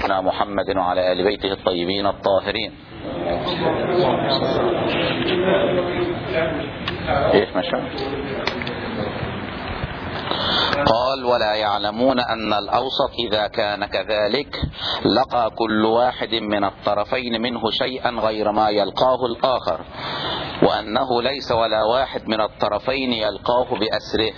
سيدنا محمد وعلى آل بيته الطيبين الطاهرين. ايش مشى؟ قال: ولا يعلمون أن الأوسط إذا كان كذلك لقى كل واحد من الطرفين منه شيئا غير ما يلقاه الآخر، وأنه ليس ولا واحد من الطرفين يلقاه بأسره.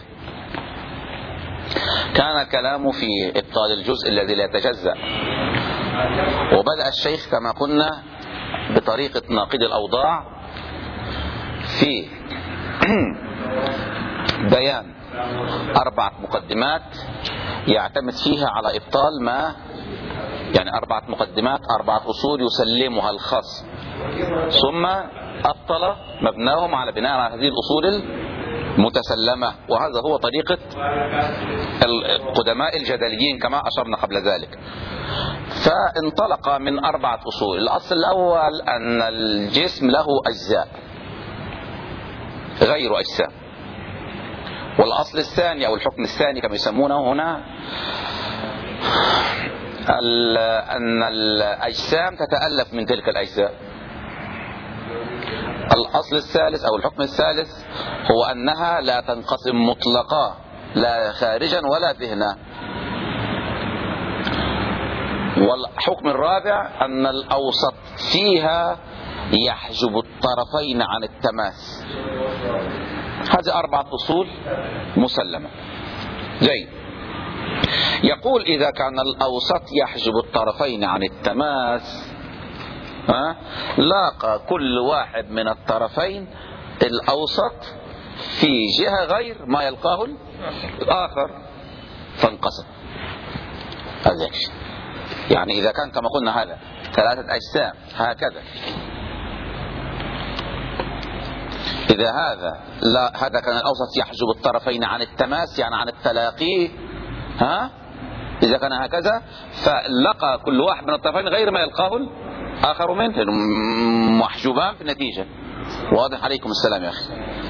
كان الكلام في إبطال الجزء الذي لا يتجزأ، وبدأ الشيخ كما قلنا بطريقة ناقد الأوضاع في بيان 4 مقدمات يعتمد فيها على إبطال ما، يعني 4 مقدمات 4 أصول يسلمها الخصم، ثم أبطل مبناهم على بناء على هذه الأصول المتسلمة. وهذا هو طريقة القدماء الجدليين كما أشرنا قبل ذلك. فانطلق من 4 أصول. الأصل الأول أن الجسم له أجزاء غير أجسام. والأصل الثاني أو الحكم الثاني كما يسمونه هنا أن الأجسام تتألف من تلك الأجزاء. الأصل الثالث أو الحكم الثالث هو أنها لا تنقسم مطلقا، لا خارجا ولا ذهنا. والحكم الرابع أن الأوسط فيها يحجب الطرفين عن التماس. هذه 4 أصول مسلمة. جيد. يقول: إذا كان الأوسط يحجب الطرفين عن التماس، لاقى كل واحد من الطرفين الأوسط في جهة غير ما يلقاه الآخر فانقسم. هذا يعني إذا كان كما قلنا هذا 3 أجسام هكذا، إذا هذا كان الأوسط يحجب الطرفين عن التماس، يعني عن التلاقي، إذا كان هكذا فلقى كل واحد من الطرفين غير ما يلقاه الآخر منه، محجوبان في النتيجة. واضح؟ عليكم السلام يا أخي.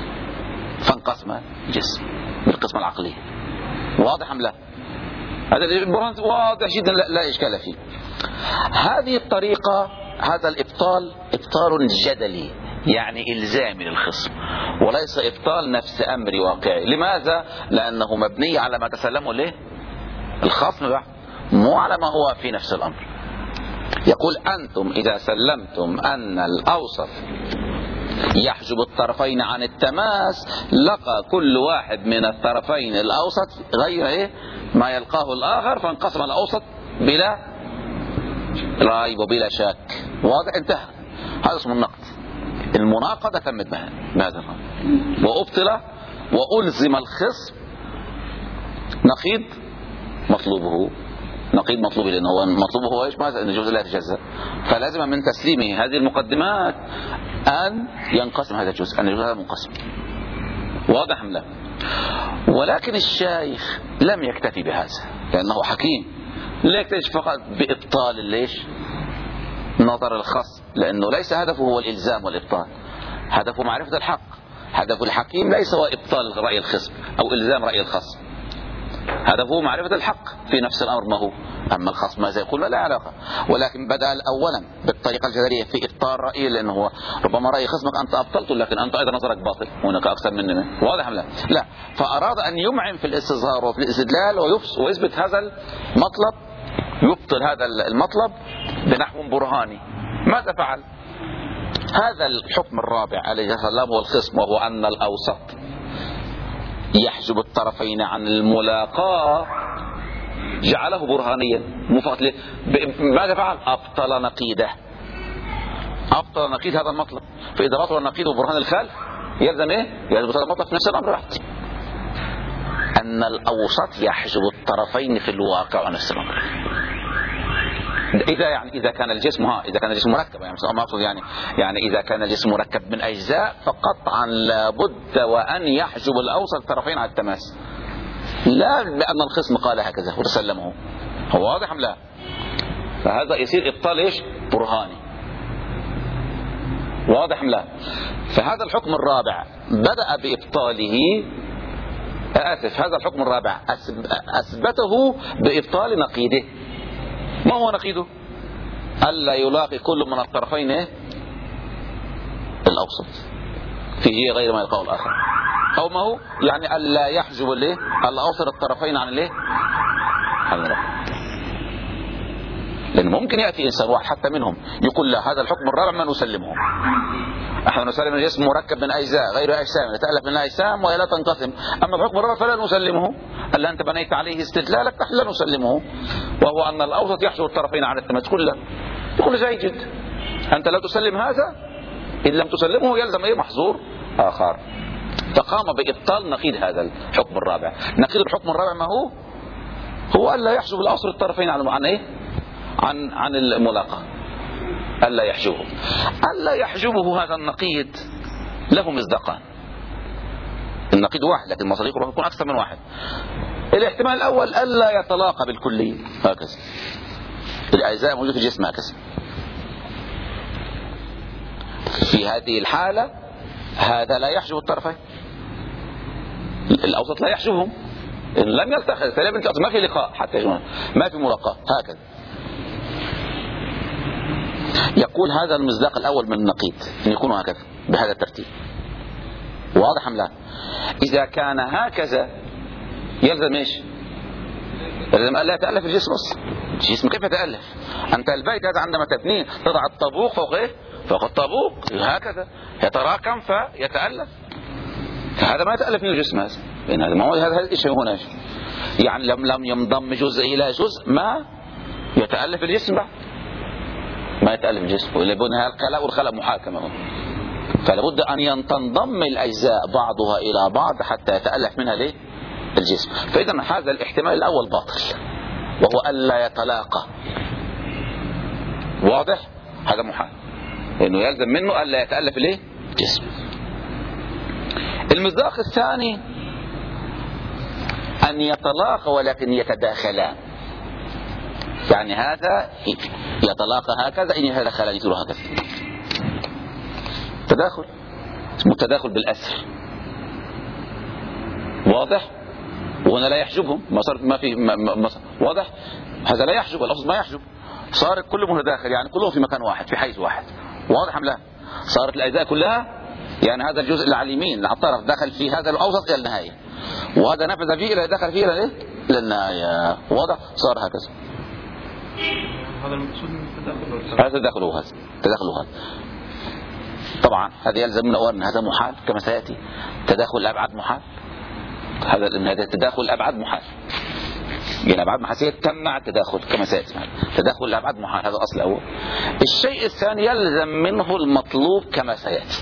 فانقسم الجسم بالقسمة العقلية. واضح أم لا؟ هذا البرهان واضح جدا، لا إشكال فيه. هذه الطريقة، هذا الإبطال إبطال جدلي، يعني إلزامي للخصم، وليس إبطال نفس أمر واقعي. لماذا؟ لأنه مبني على ما تسلمه له الخصم بقى، مو على ما هو في نفس الأمر. يقول: أنتم إذا سلمتم أن الأوسط يحجب الطرفين عن التماس، لقى كل واحد من الطرفين الأوسط غير ما يلقاه الآخر فانقسم الأوسط بلا ريب وبلا شك. واضح؟ انتهى. هذا اسمه النقد. المناقضة تمت بهذا وأبطل وألزم الخصم نقيض مطلوبه. نقيض مطلوبه، لأنه هو مطلوبه هو إيش؟ ماذا؟ أن الجزء لا يتجزأ. فلازم من تسليمه هذه المقدمات أن ينقسم هذا الجزء، أن الجزء هذا منقسم. واضح أم لا؟ ولكن الشيخ لم يكتفي بهذا، لأنه حكيم. لا يكتفي فقط بإبطال ليش؟ نظر الخصم، لأنه ليس هدفه هو الإلزام والإبطال، هدفه معرفة الحق. هدف الحكيم ليس هو إبطال رأي الخصم أو إلزام رأي الخصم، هدفه معرفة الحق في نفس الأمر ما هو. أما الخصم ماذا يقول لا علاقة. ولكن بدأ أولا بالطريقة الجدلية في إبطال رأيه، لأنه هو ربما رأي خصمك أنت أبطلته، لكن أنت أيضا نظرك باطل، هناك أكثر مننا. واضح أم لا؟ لا. فأراد أن يمعن في الاستظهار وفي الاستدلال ويثبت هذا المطلب، يبطل هذا المطلب بنحو برهاني. ماذا فعل؟ هذا الحكم الرابع الذي سلمه الخصم، وهو أن الأوسط يحجب الطرفين عن الملاقاة، جعله برهانيا مفاضل. ماذا فعل؟ أبطل نقيده، أبطل نقيد هذا المطلب. فإذا بطل النقيد وبرهان الخالف يلزم إيه؟ يلزم هذا المطلب في نفس الأمر واحد، أن الأوسط يحجب الطرفين في الواقع ونفس الأمر. إذا كان الجسم إذا كان الجسم مركب، يعني إذا كان الجسم مركب من أجزاء فقطعا لابد وأن يحجب الأوسط الطرفين على التماس، لا لأن الخصم قال هكذا وتسلمه. هو واضح أم لا؟ فهذا يصير إبطال إيش؟ برهاني. واضح أم لا؟ فهذا الحكم الرابع بدأ بإبطاله، هذا الحكم الرابع أثبته بإبطال نقيده. ما هو نقيضه؟ ألا يلاقي كل من الطرفين الأوسط فيه غير ما يلقاه الآخر، أو ما هو يعني ألا يحجب الأوسط الطرفين عن عن الرابع. لأن ممكن يأتي إنسان واحد حتى منهم يقول لا، هذا الحكم الرابع ما نسلمه، احنا نسلم الجسم مركب من أجزاء غير أجسام يتألف من الأجسام وهي لا تنقسم، أما الحكم الرابع فلا نسلمه، ألا أنت بنيت عليه استدلالك لا نسلمه، وهو أن الأوسط يحجب الطرفين عن التماس كله. يقول جيد، أنت لا تسلم هذا، إن لم تسلمه يلزم محظور آخر. فقام بإبطال نقيض هذا الحكم الرابع. نقيض الحكم الرابع ما هو ألا يحجب الأوسط الطرفين عن الملاقاة، ألا يحجبه. ألا يحجبه هذا النقيض له مصداقان. النقيض واحد لكن مصادقه يكون أكثر من واحد. الاحتمال الأول ألا يتلاقى بالكلية، هكذا الأجزاء موجودة في الجسم هكذا. في هذه الحالة هذا لا يحجب الطرفين، الأوسط لا يحجبهم، إن لم يلتقي ما في لقاء حتى يا جماعة، ما في ملاقاة هكذا. يقول هذا المصداق الأول من النقيض أن يكون هكذا بهذا الترتيب. واضح أم لا؟ إذا كان هكذا يلزم إيش؟ يلزم ألا يتألف الجسم أصلا. الجسم كيف يتألف؟ أنت البيت هذا عندما تبنيه تضع الطابوق فوق فوق الطابوق هكذا يتراكم فيتألف، فهذا ما يتألف من الجسم هذا، لأن هذا ما هو هذا الشيء هنا. يعني لم ينضم جزء إلى جزء ما يتألف الجسم بعد، ما يتألف الجسم، ولابد الخلاء والخلاء محاكمة، فلابد أن تنضم الأجزاء بعضها إلى بعض حتى يتألف منها الجسم. فإذا هذا الاحتمال الأول باطل، وهو ألا يتلاقى. واضح؟ هذا محال، لأنه يلزم منه ألا يتألف الجسم. المصداق الثاني أن يتلاقى ولكن يتداخلان، يعني هذا يتلاقى هكذا إن يتداخلان يصيروا هكذا، تداخل اسمه التداخل بالأسر. واضح؟ وهنا لا يحجبهم، ما في واضح؟ هذا لا يحجب، الأصل ما يحجب، صارت كل متداخل يعني كلهم في مكان واحد في حيز واحد. واضح أم لا؟ صارت الأجزاء كلها يعني هذا الجزء اللي على اليمين على الطرف دخل في هذا الأوسط إلى النهاية، وهذا نفذ فيه إلى دخل فيه إلى النهاية. واضح؟ صار هكذا. هذا المقصود من التداخل، هذا تداخل وهذا تداخل وهذا. طبعا هذا يلزم من أن هذا محال كما سيأتي، تداخل الأبعاد محال، هذا التداخل الأبعاد محال، يعني الأبعاد محاسية تمنع التداخل كما سيأتي. تداخل الأبعاد محال، هذا الأصل الأول. الشيء الثاني يلزم منه المطلوب كما سيأتي،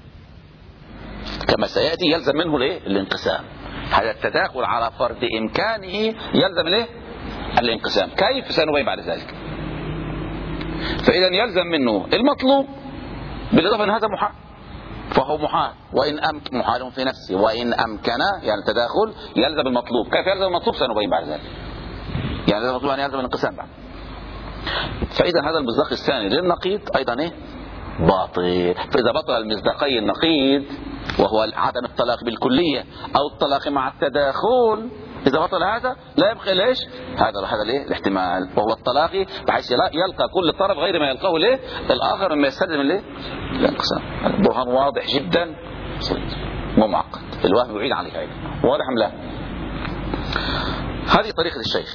كما سيأتي يلزم منه الانقسام. هذا التداخل على فرض إمكانه يلزم الانقسام. كيف سنبين بعد ذلك؟ فإذا يلزم منه المطلوب بالإضافة أن هذا محال، فهو محال وإن محال في نفسه، وإن أمكن يعني التداخل يلزم المطلوب. كيف يلزم المطلوب سنبين بعد ذلك. يعني المطلوب أن يلزم الانقسام بعد. فإذا هذا المصداق الثاني للنقيض أيضا باطل. فإذا بطل المصداقي النقيض وهو عدم الطلاق بالكلية أو الطلاق مع التداخل، إذا بطل هذا لا يبقى ليش هذا الاحتمال، وهو الطلاقي بحيث يلقى كل طرف غير ما يلقاه الآخر مما يستلزم الانقسام. برهان واضح جدا مو معقد، الواهم بعيد عليه أيضا. واضح أم لا؟ هذه طريقة الشيخ.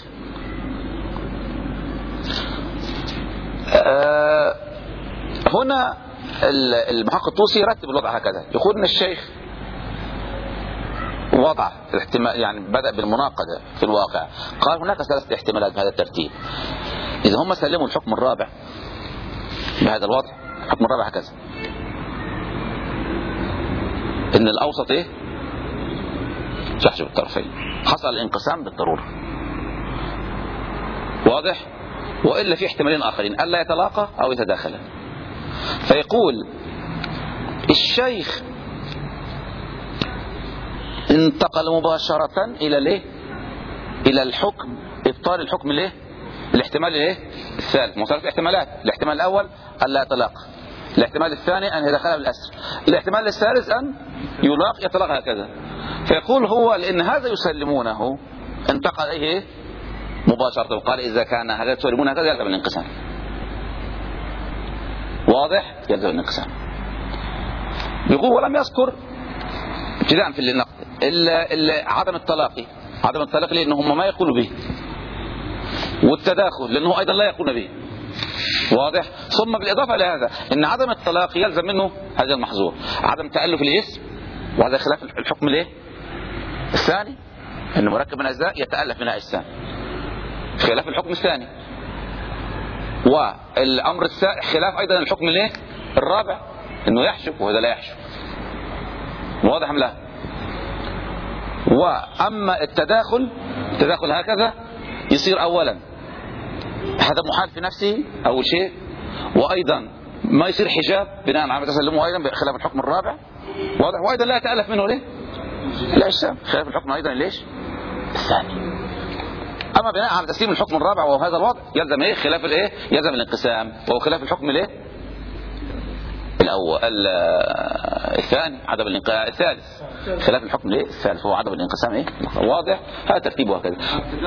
هنا المحقق الطوسي يرتب الوضع هكذا، يقول ان الشيخ وضع الاحتمال، يعني بدأ بالمناقضة في الواقع، قال هناك ثلاثة احتمالات بهذا الترتيب. إذا هم سلموا الحكم الرابع بهذا الوضع، الحكم الرابع هكذا إن الأوسط يحجب الطرفين، حصل الانقسام بالضرورة. واضح؟ وإلا في احتمالين آخرين، ألا يتلاقى أو يتداخلا. فيقول الشيخ انتقل مباشرة إلى الحكم، إبطال الحكم الاحتمال الثالث. ثلاث احتمالات، الاحتمال الأول ألا يتلاقى، الاحتمال الثاني أن يدخل بالأسر، الاحتمال الثالث أن يتلاقى هكذا. فيقول هو لأن هذا يسلمونه انتقل مباشرة. قال إذا كان هذا تسلمون هكذا يلزم الانقسام. واضح؟ يلزم الانقسام. يقول ولم يذكر ابتداء في النقد عدم التلاقي. عدم التلاقي لأنه هم ما يقولوا به، والتداخل لأنه أيضا لا يقولون به. واضح؟ ثم بالإضافة إلى هذا أن عدم التلاقي يلزم منه هذا المحظور، عدم تألف الجسم، وهذا خلاف الحكم الايه؟ الثاني، أنه مركب من أجزاء يتألف منها أجسام، خلاف الحكم الثاني. والأمر خلاف أيضا الحكم الايه؟ الرابع، أنه يحشف وهذا لا يحشف. واضح أم لا؟ وأما التداخل هكذا يصير أولا هذا محال في نفسه أول شيء، وأيضا ما يصير حجاب بناء على ما تسلمه أيضا بخلاف الحكم الرابع. واضح؟ وأيضا لا يتألف منه ليه؟ الأجسام، خلاف الحكم أيضا ليش؟ الثاني. أما بناء على تسليم الحكم الرابع وهذا الوضع يلزم إيه؟ خلاف الإيه؟ يلزم الانقسام، وهو خلاف الحكم الإيه؟ الثاني عدم الانقسام، الثالث خلاف الحكم الايه؟ الثالث هو عدم الانقسام ايه؟ واضح؟ هذا ترتيبه هكذا.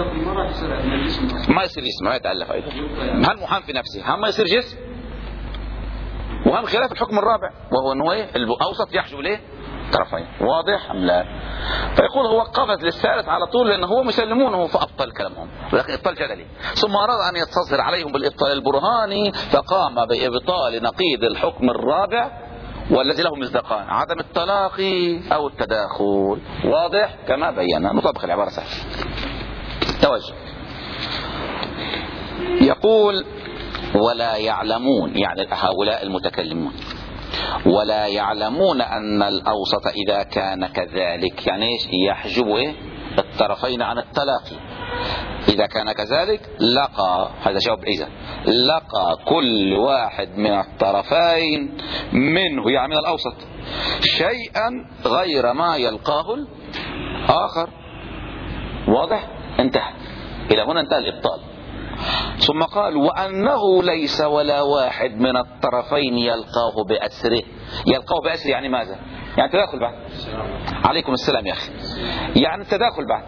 ما يصير جسم، ما يتألف ايضا. هم محام في نفسه، هم ما يصير جسم، وهم خلاف الحكم الرابع وهو انه ايه؟ الاوسط يحجب الايه؟ طرفين. واضح ام لا؟ فيقول هو قفز للثالث على طول لانه هو مسلمونه فابطل كلامهم، ولكن ابطال جدلي. ثم اراد ان يستظهر عليهم بالابطال البرهاني فقام بابطال نقيض الحكم الرابع والذي له مصداقان، عدم التلاقي او التداخل. واضح؟ كما بينا. نطبق العباره سهله. توجه. يقول ولا يعلمون، يعني هؤلاء المتكلمون، ولا يعلمون أن الأوسط إذا كان كذلك، يعني إيش؟ يحجب إيه؟ الطرفين عن التلاقي. إذا كان كذلك لقى، هذا جواب إذا، لقى كل واحد من الطرفين منه، يعني من الأوسط، شيئا غير ما يلقاه الآخر. واضح؟ انتهى. إلى هنا انتهى الإبطال. ثم قال وأنه ليس ولا واحد من الطرفين يلقاه بأسره. يلقاه بأسره يعني ماذا؟ يعني تداخل بعد. عليكم السلام يا أخي. يعني تداخل بعد.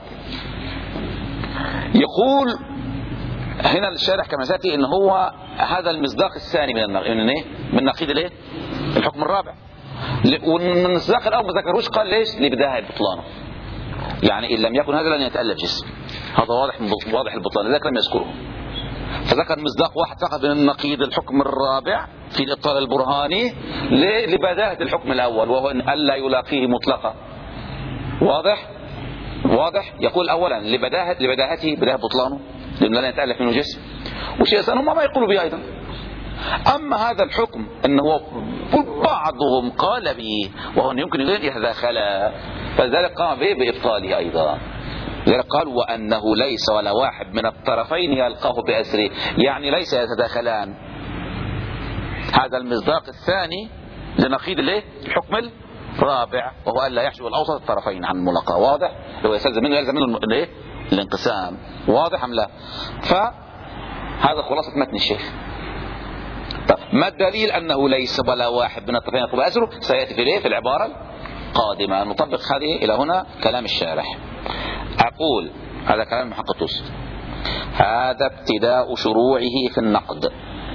يقول هنا الشارح كما ذاتي إن هو هذا المصداق الثاني من نقيض الايه؟ الحكم الرابع. ومن المصداق الأول ما ذكروش، قال ليش؟ لبداية بطلانه، يعني إن لم يكن هذا لن يتألف جسم. هذا واضح البطلان، لذلك لم يذكره. فذكر مصداق واحد فقط من نقيض الحكم الرابع في الإبطال البرهاني لبداهة الحكم الأول، وهو أن ألا يلاقيه مطلقا. واضح؟ واضح؟ يقول أولا لبداهته بداهة بطلانه لأنه لا يتألف منه جسم، وشيء ثاني هم ما يقولوا به أيضا. أما هذا الحكم أنه بعضهم قال به وهو يمكن أن يتداخل، فذلك قام به بإبطاله أيضا. لذلك قال وأنه ليس ولا واحد من الطرفين يلقاه بأسره، يعني ليس يتداخلان. هذا المصداق الثاني لنقيض الحكم الرابع، وهو ألا يحجب الأوسط الطرفين عن الملاقاة. واضح؟ لو يلزم منه الانقسام. واضح أم لا؟ فهذا خلاصة متن الشيخ. طب ما الدليل أنه ليس ولا واحد من الطرفين يلقاه بأسره؟ سيأتي في العبارة القادمة. نطبق هذه إلى هنا كلام الشارح. أقول هذا كلام محقق توسي. هذا ابتداء شروعه في النقد،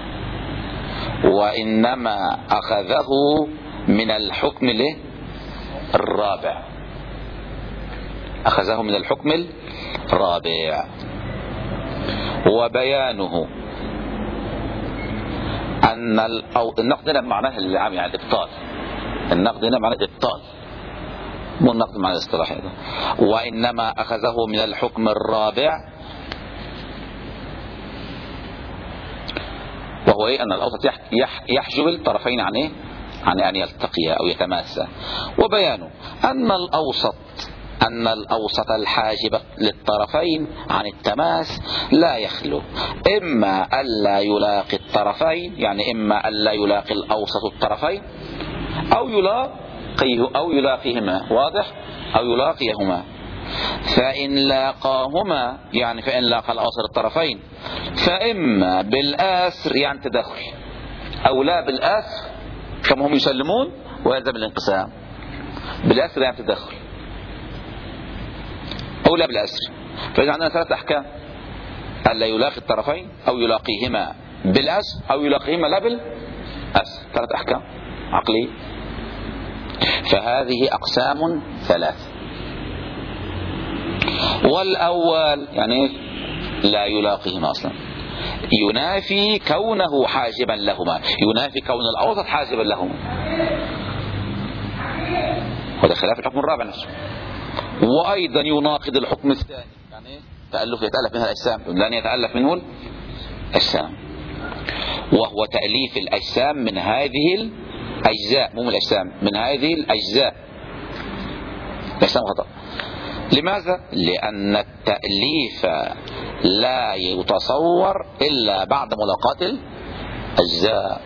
وإنما أخذه من الحكم الرابع. أخذه من الحكم الرابع. وبيانه أن النقد هنا بمعناه يعني الإبطال. النقد هنا معناه الإبطال، مو النقد معناه الاصطلاح هذا. وإنما أخذه من الحكم الرابع، وهو أن الأوسط يحجب الطرفين عن عن أن يلتقيا أو يتماسا. وبيانه أن الأوسط الحاجب للطرفين عن التماس لا يخلو إما ألا يلاقي الطرفين، يعني إما ألا يلاقي الأوسط الطرفين أو يلاقيهما. واضح؟ أو يلاقيهما. فإن لاقاهما، يعني فإن لاقى الأوسط الطرفين، فإما بالآسر يعني تدخل، أو لا بالآسر كما هم يسلمون ويلزم الانقسام. بالآسر يعني تدخل، أو لا بالآسر. فإذا عندنا ثلاث أحكام. ألا يلاقي الطرفين أو يلاقيهما بالأسر أو يلاقيهما لا بالأسر. 3 أحكام عقلية. فهذه أقسام 3. والأول يعني لا يلاقيهما أصلا، ينافي كونه حاجبا لهما، ينافي كون الأوسط حاجبا لهما، وهذا خلاف الحكم الرابع نفسه. وأيضا يناقض الحكم الثاني، يعني تألف يتألف منها الأجسام، لن يتألف منه الأجسام، وهو تأليف الأجسام من هذه الأجزاء، مو من الأجسام، من هذه الأجزاء. الأجسام خطأ. لماذا؟ لأن التأليف لا يتصور إلا بعد ملاقاة الأجزاء.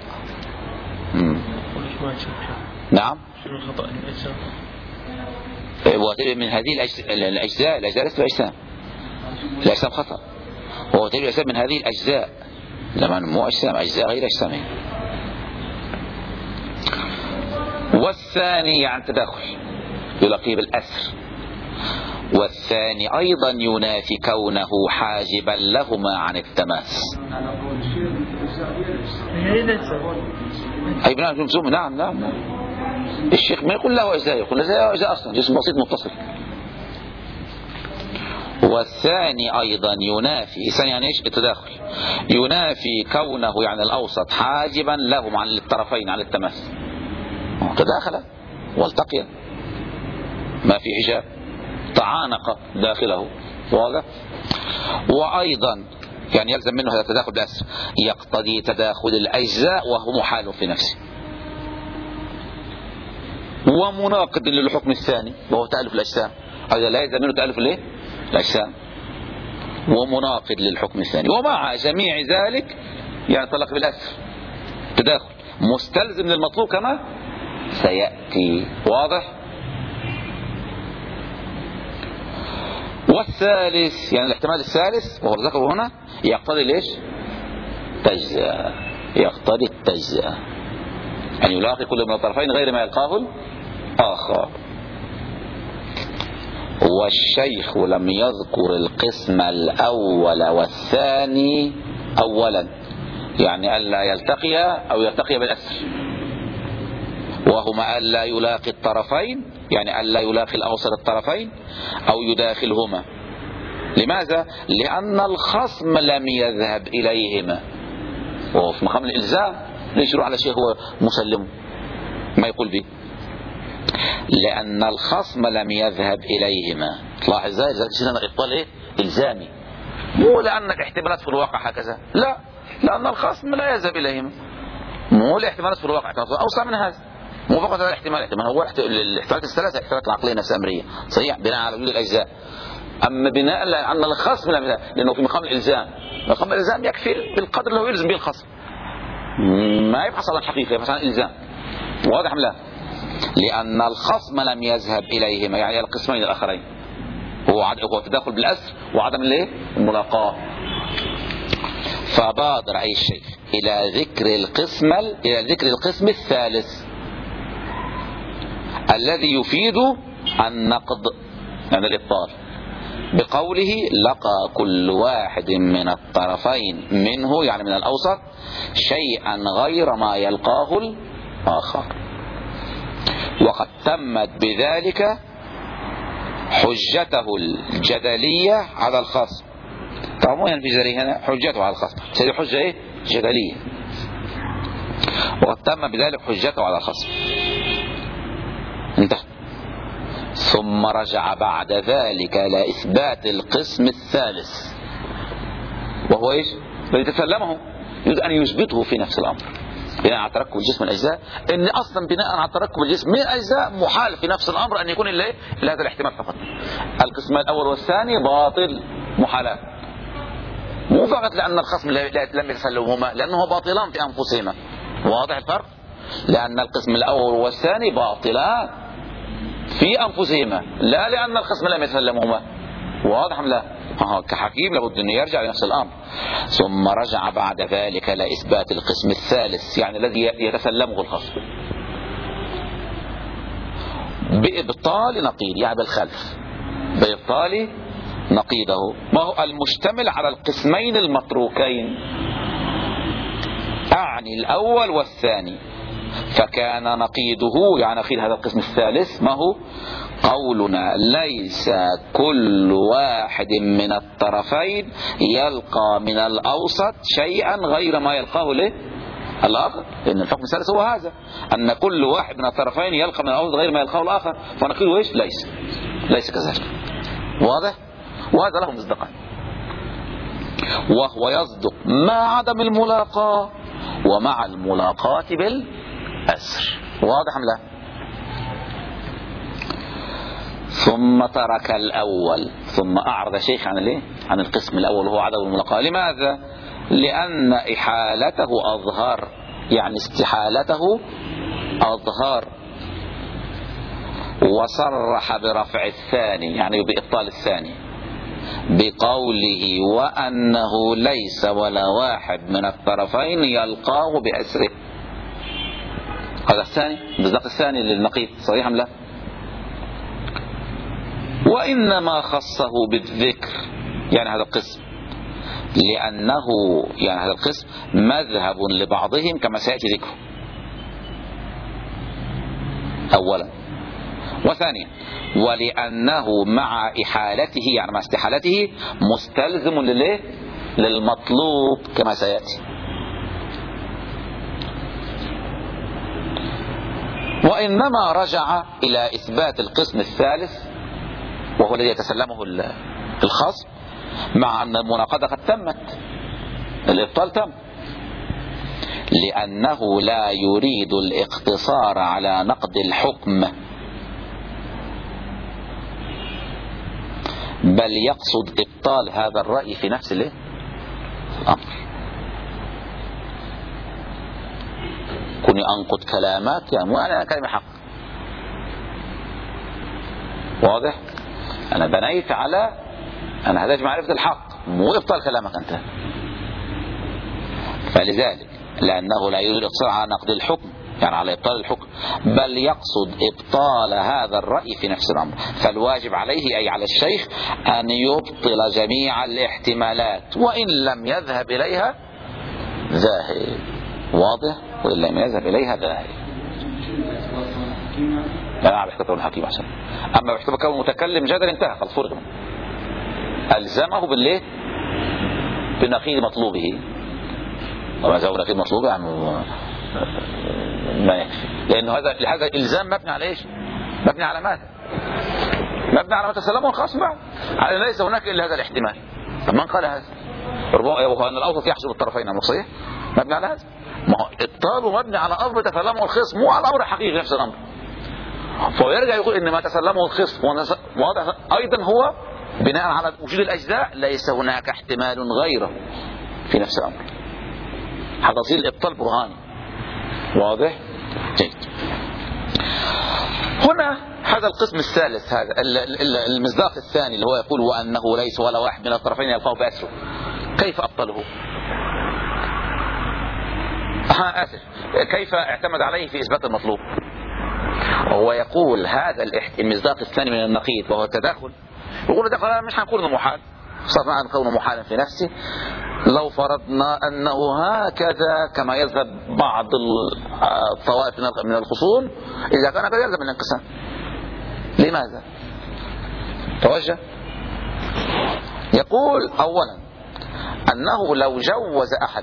نعم. من هذه الأجزاء ليست أجسام، الأجسام خطأ. وهو تأليف الأجسام من هذه الأجزاء، لما مو أجسام، أجزاء غير أجسامين. والثاني عن تداخل يلاقيه بالأسر. والثاني أيضا ينافي كونه حاجبا لهما عن التماس. أي بناء جمزوم. نعم. الشيخ ما يقول له أجزاء، يقول له أجزاء أصلا، جسم بسيط متصل. والثاني أيضا ينافي، الثاني يعني إيش؟ التداخل. ينافي كونه يعني الأوسط حاجبا لهم عن الطرفين عن التماس. تداخل والتقيا، ما في حجاب، تعانق داخله. واضح؟ وأيضا يعني يلزم منه هذا التداخل بالأسر، يقتضي تداخل الأجزاء وهو محال في نفسه، ومناقض للحكم الثاني وهو تألف الأجسام. هذا لا يلزم منه تألف الأجسام، ومناقض للحكم الثاني. ومع جميع ذلك يعني طلق بالأسر تداخل مستلزم للمطلوب كما سيأتي. واضح؟ والثالث يعني الاحتمال الثالث وهو ذكره هنا يقتضي ليش؟ تجزئة، يقتضي التجزئة، أن يلاقي كل من الطرفين غير ما يلقاه الآخر. والشيخ لم يذكر القسم الأول والثاني أولا، يعني ألا يلتقي أو يلتقي بالأسر، وهما ألا يلاقي الطرفين، يعني ألا يلاقي الأوسط الطرفين أو يداخلهما. لماذا؟ لأن الخصم لم يذهب إليهما، وهو في مقام الإلزام. ليش يروح على شيء هو مسلم ما يقول به؟ لأن الخصم لم يذهب إليهما. تلاحظ ذلك إبطال إيه؟ إلزامي، مو لأن الاحتمالات في الواقع هكذا، لا، لأن الخصم لا يذهب إليهما، مو الاحتمالات في الواقع أوسع من هذا. مو فقط هذا الاحتمال هو الاحتمالات الثلاثة، الاحتمالات العقلية نفس أمرية صحيح بناء على وجود الأجزاء. أما بناء على الخصم لا، لأنه في مقام الإلزام، مقام الإلزام يكفي بالقدر اللي هو يلزم به الخصم، ما يبحث عن الحقيقة، يبحث عن الإلزام. واضح لا؟ لأن الخصم لم يذهب إليهما، يعني القسمين الآخرين، هو تداخل بالأسر وعدم الملاقاة. فبادر أي الشيخ إلى ذكر القسم الثالث الذي يفيد النقض يعني الإبطال، بقوله لقى كل واحد من الطرفين منه يعني من الأوسط شيئا غير ما يلقاه الآخر. وقد تمت بذلك حجته الجدلية على الخصم. طبعا مو يعني في هنا حجته على الخصم، هذه حجة ايه؟ جدلية. وقد تم بذلك حجته على الخصم. انتهى. ثم رجع بعد ذلك إلى إثبات القسم الثالث، وهو ايش؟ يتسلمه، يريد أن يثبته في نفس الأمر بناء على تركب الجسم من الأجزاء، إن أصلا بناء على تركب الجسم من الأجزاء محال في نفس الأمر أن يكون إلا هذا الاحتمال فقط. القسم الأول والثاني باطل محالات، مو فقط لأن الخصم لم يتسلمهما، لأنه باطلان في أنفسهما. واضح الفرق؟ لأن القسم الأول والثاني باطلان في أنفسهما، لا لأن الخصم لم يتسلمهما. واضح أم لا؟ كحكيم لابد أن يرجع لنفس الأمر. ثم رجع بعد ذلك لإثبات القسم الثالث، يعني الذي يتسلمه الخصم، بإبطال نقيض، يعني بالخلف، بإبطال نقيضه، ما هو المشتمل على القسمين المتروكين، أعني الأول والثاني. فكان نقيضه يعني نقيض هذا القسم الثالث ما هو؟ قولنا ليس كل واحد من الطرفين يلقى من الأوسط شيئا غير ما يلقاه له الآخر، لأن الحكم الثالث هو هذا، أن كل واحد من الطرفين يلقى من الأوسط غير ما يلقاه الآخر. فنقيضه إيش؟ ليس كذلك. واضح؟ وهذا له مصداقان، وهو يصدق مع عدم الملاقاة ومع الملاقاة بالأسر. واضح أم لا؟ ثم ترك الأول، ثم أعرض شيخ عن القسم الأول وهو عدم الملاقاة. لماذا؟ لأن إحالته أظهر، يعني استحالته أظهر، وصرح برفع الثاني يعني بإبطال الثاني بقوله وأنه ليس ولا واحد من الطرفين يلقاه بأسره. هذا الثاني بالذات الثاني للنقيض، صحيح أم لا؟ وإنما خصه بالذكر يعني هذا القسم، لأنه يعني هذا القسم مذهب لبعضهم كما سيأتي ذكره أولا، وثانيا ولأنه مع إحالته يعني مع استحالته مستلزم للمطلوب كما سيأتي. وإنما رجع إلى إثبات القسم الثالث وهو الذي يتسلمه الخصم، مع أن المناقضة قد تمت، الإبطال تم، لأنه لا يريد الاقتصار على نقد الحكم، بل يقصد إبطال هذا الرأي في نفس الأمر. كوني أنقد كلامك يعني مو أنا كلمة حق. واضح؟ أنا بنيت على أنا هذا معرفة الحق مو إبطال كلامك أنت. فلذلك لأنه لا يريد الاقتصار على نقد الحكم يعني على إبطال الحكم، بل يقصد إبطال هذا الرأي في نفس الأمر، فالواجب عليه أي على الشيخ أن يبطل جميع الاحتمالات وإن لم يذهب إليها ذاهب. واضح؟ وإن لم يذهب إليها ذاهب. لا بحكي كون الحكيم أحسن. أما بحكي كون المتكلم جدل انتهى خلاص فرغ منه. ألزمه بالليه بنقيض مطلوبه، وما زال نقيض مطلوبه يعني ما يكفي، لأنه هذا إلزام مبني على إيش؟ مبني على ماذا؟ مبني على ما تسلمه الخصم بعد، ليس هناك إلا هذا الاحتمال. طب من قال هذا؟ ربما أن الأوسط يحجب الطرفين، أمر صحيح؟ مبني على هذا. ما هو الطالب مبني على أمر تسلمه الخصم مو على أمر حقيقي نفس الأمر، فيرجع يقول إن ما تسلمه الخصم واضح أيضا هو بناء على وجود الأجزاء ليس هناك احتمال غيره في نفس الأمر، هذا يصير الإبطال برهاني. واضح؟ جيد. هنا هذا القسم الثالث، هذا المصداق الثاني اللي هو يقول وأنه ليس ولا واحد من الطرفين يلقاه بأسره، كيف أبطله؟ آسف، كيف اعتمد عليه في إثبات المطلوب؟ هو يقول هذا المصداق الثاني من النقيض وهو التداخل، يقول التداخل مش هنقول انه محال، صرنا عن كونه محالا في نفسه، لو فرضنا أنه هكذا كما يذهب بعض الطوائف من الخصوم، إذا كان كذا يلزم الانقسام. لماذا؟ توجه. يقول أولا أنه لو جوز أحد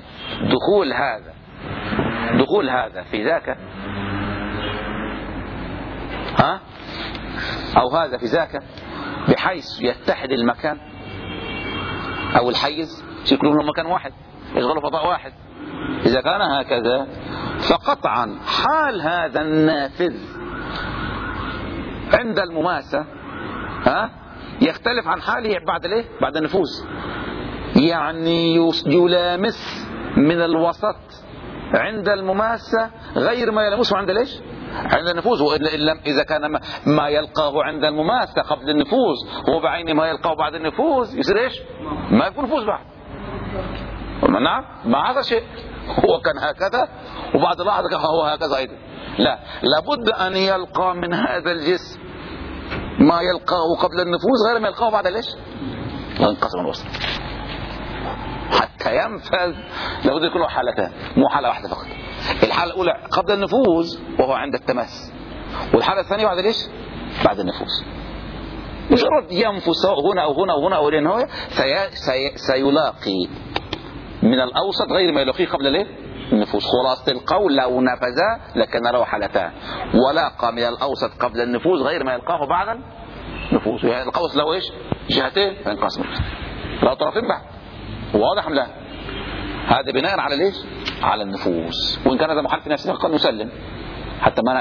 دخول هذا في ذاك أو هذا في ذاك بحيث يتحد المكان أو الحيز يكونوا مكان واحد يشغلوا فضاء واحد، إذا كان هكذا فقطعا حال هذا النافذ عند المماسة يختلف عن حاله بعد النفوذ، يعني يلامس من الوسط عند المماسة غير ما يلمسه عند ليش؟ عند النفوذ. إذا كان ما يلقاه عند المماسة قبل النفوذ هو بعين ما يلقاه بعد النفوذ يصير ايش؟ ما يكون نفوذ بعد. نعم ما هذا شيء، هو كان هكذا وبعد لحظة هو هكذا أيضا. لا، لابد أن يلقى من هذا الجسم ما يلقاه قبل النفوذ غير ما يلقاه بعد ليش؟ وانقسم الوسط. حتى ينفذ لابد يكون له حالتان، مو حالة واحدة فقط. الحالة الأولى قبل النفوذ وهو عند التماس، والحالة الثانية بعد ليش؟ بعد النفوذ. مجرد ينفذ هنا أو هنا أو هنا أو هنا سيلاقي من الأوسط غير ما يلاقيه قبل ليه؟ النفوذ. خلاصة القول لو نفذ لكان له حالتان، ولاقى من الأوسط قبل النفوذ غير ما يلقاه بعد النفوذ. يعني القوس له ايش؟ جهتين فينقسم، له طرفين بعد. واضح ام لا؟ هذا بناء على ليش؟ على النفوذ. وإن كان هذا محال في نفسه قد نسلم حتى ما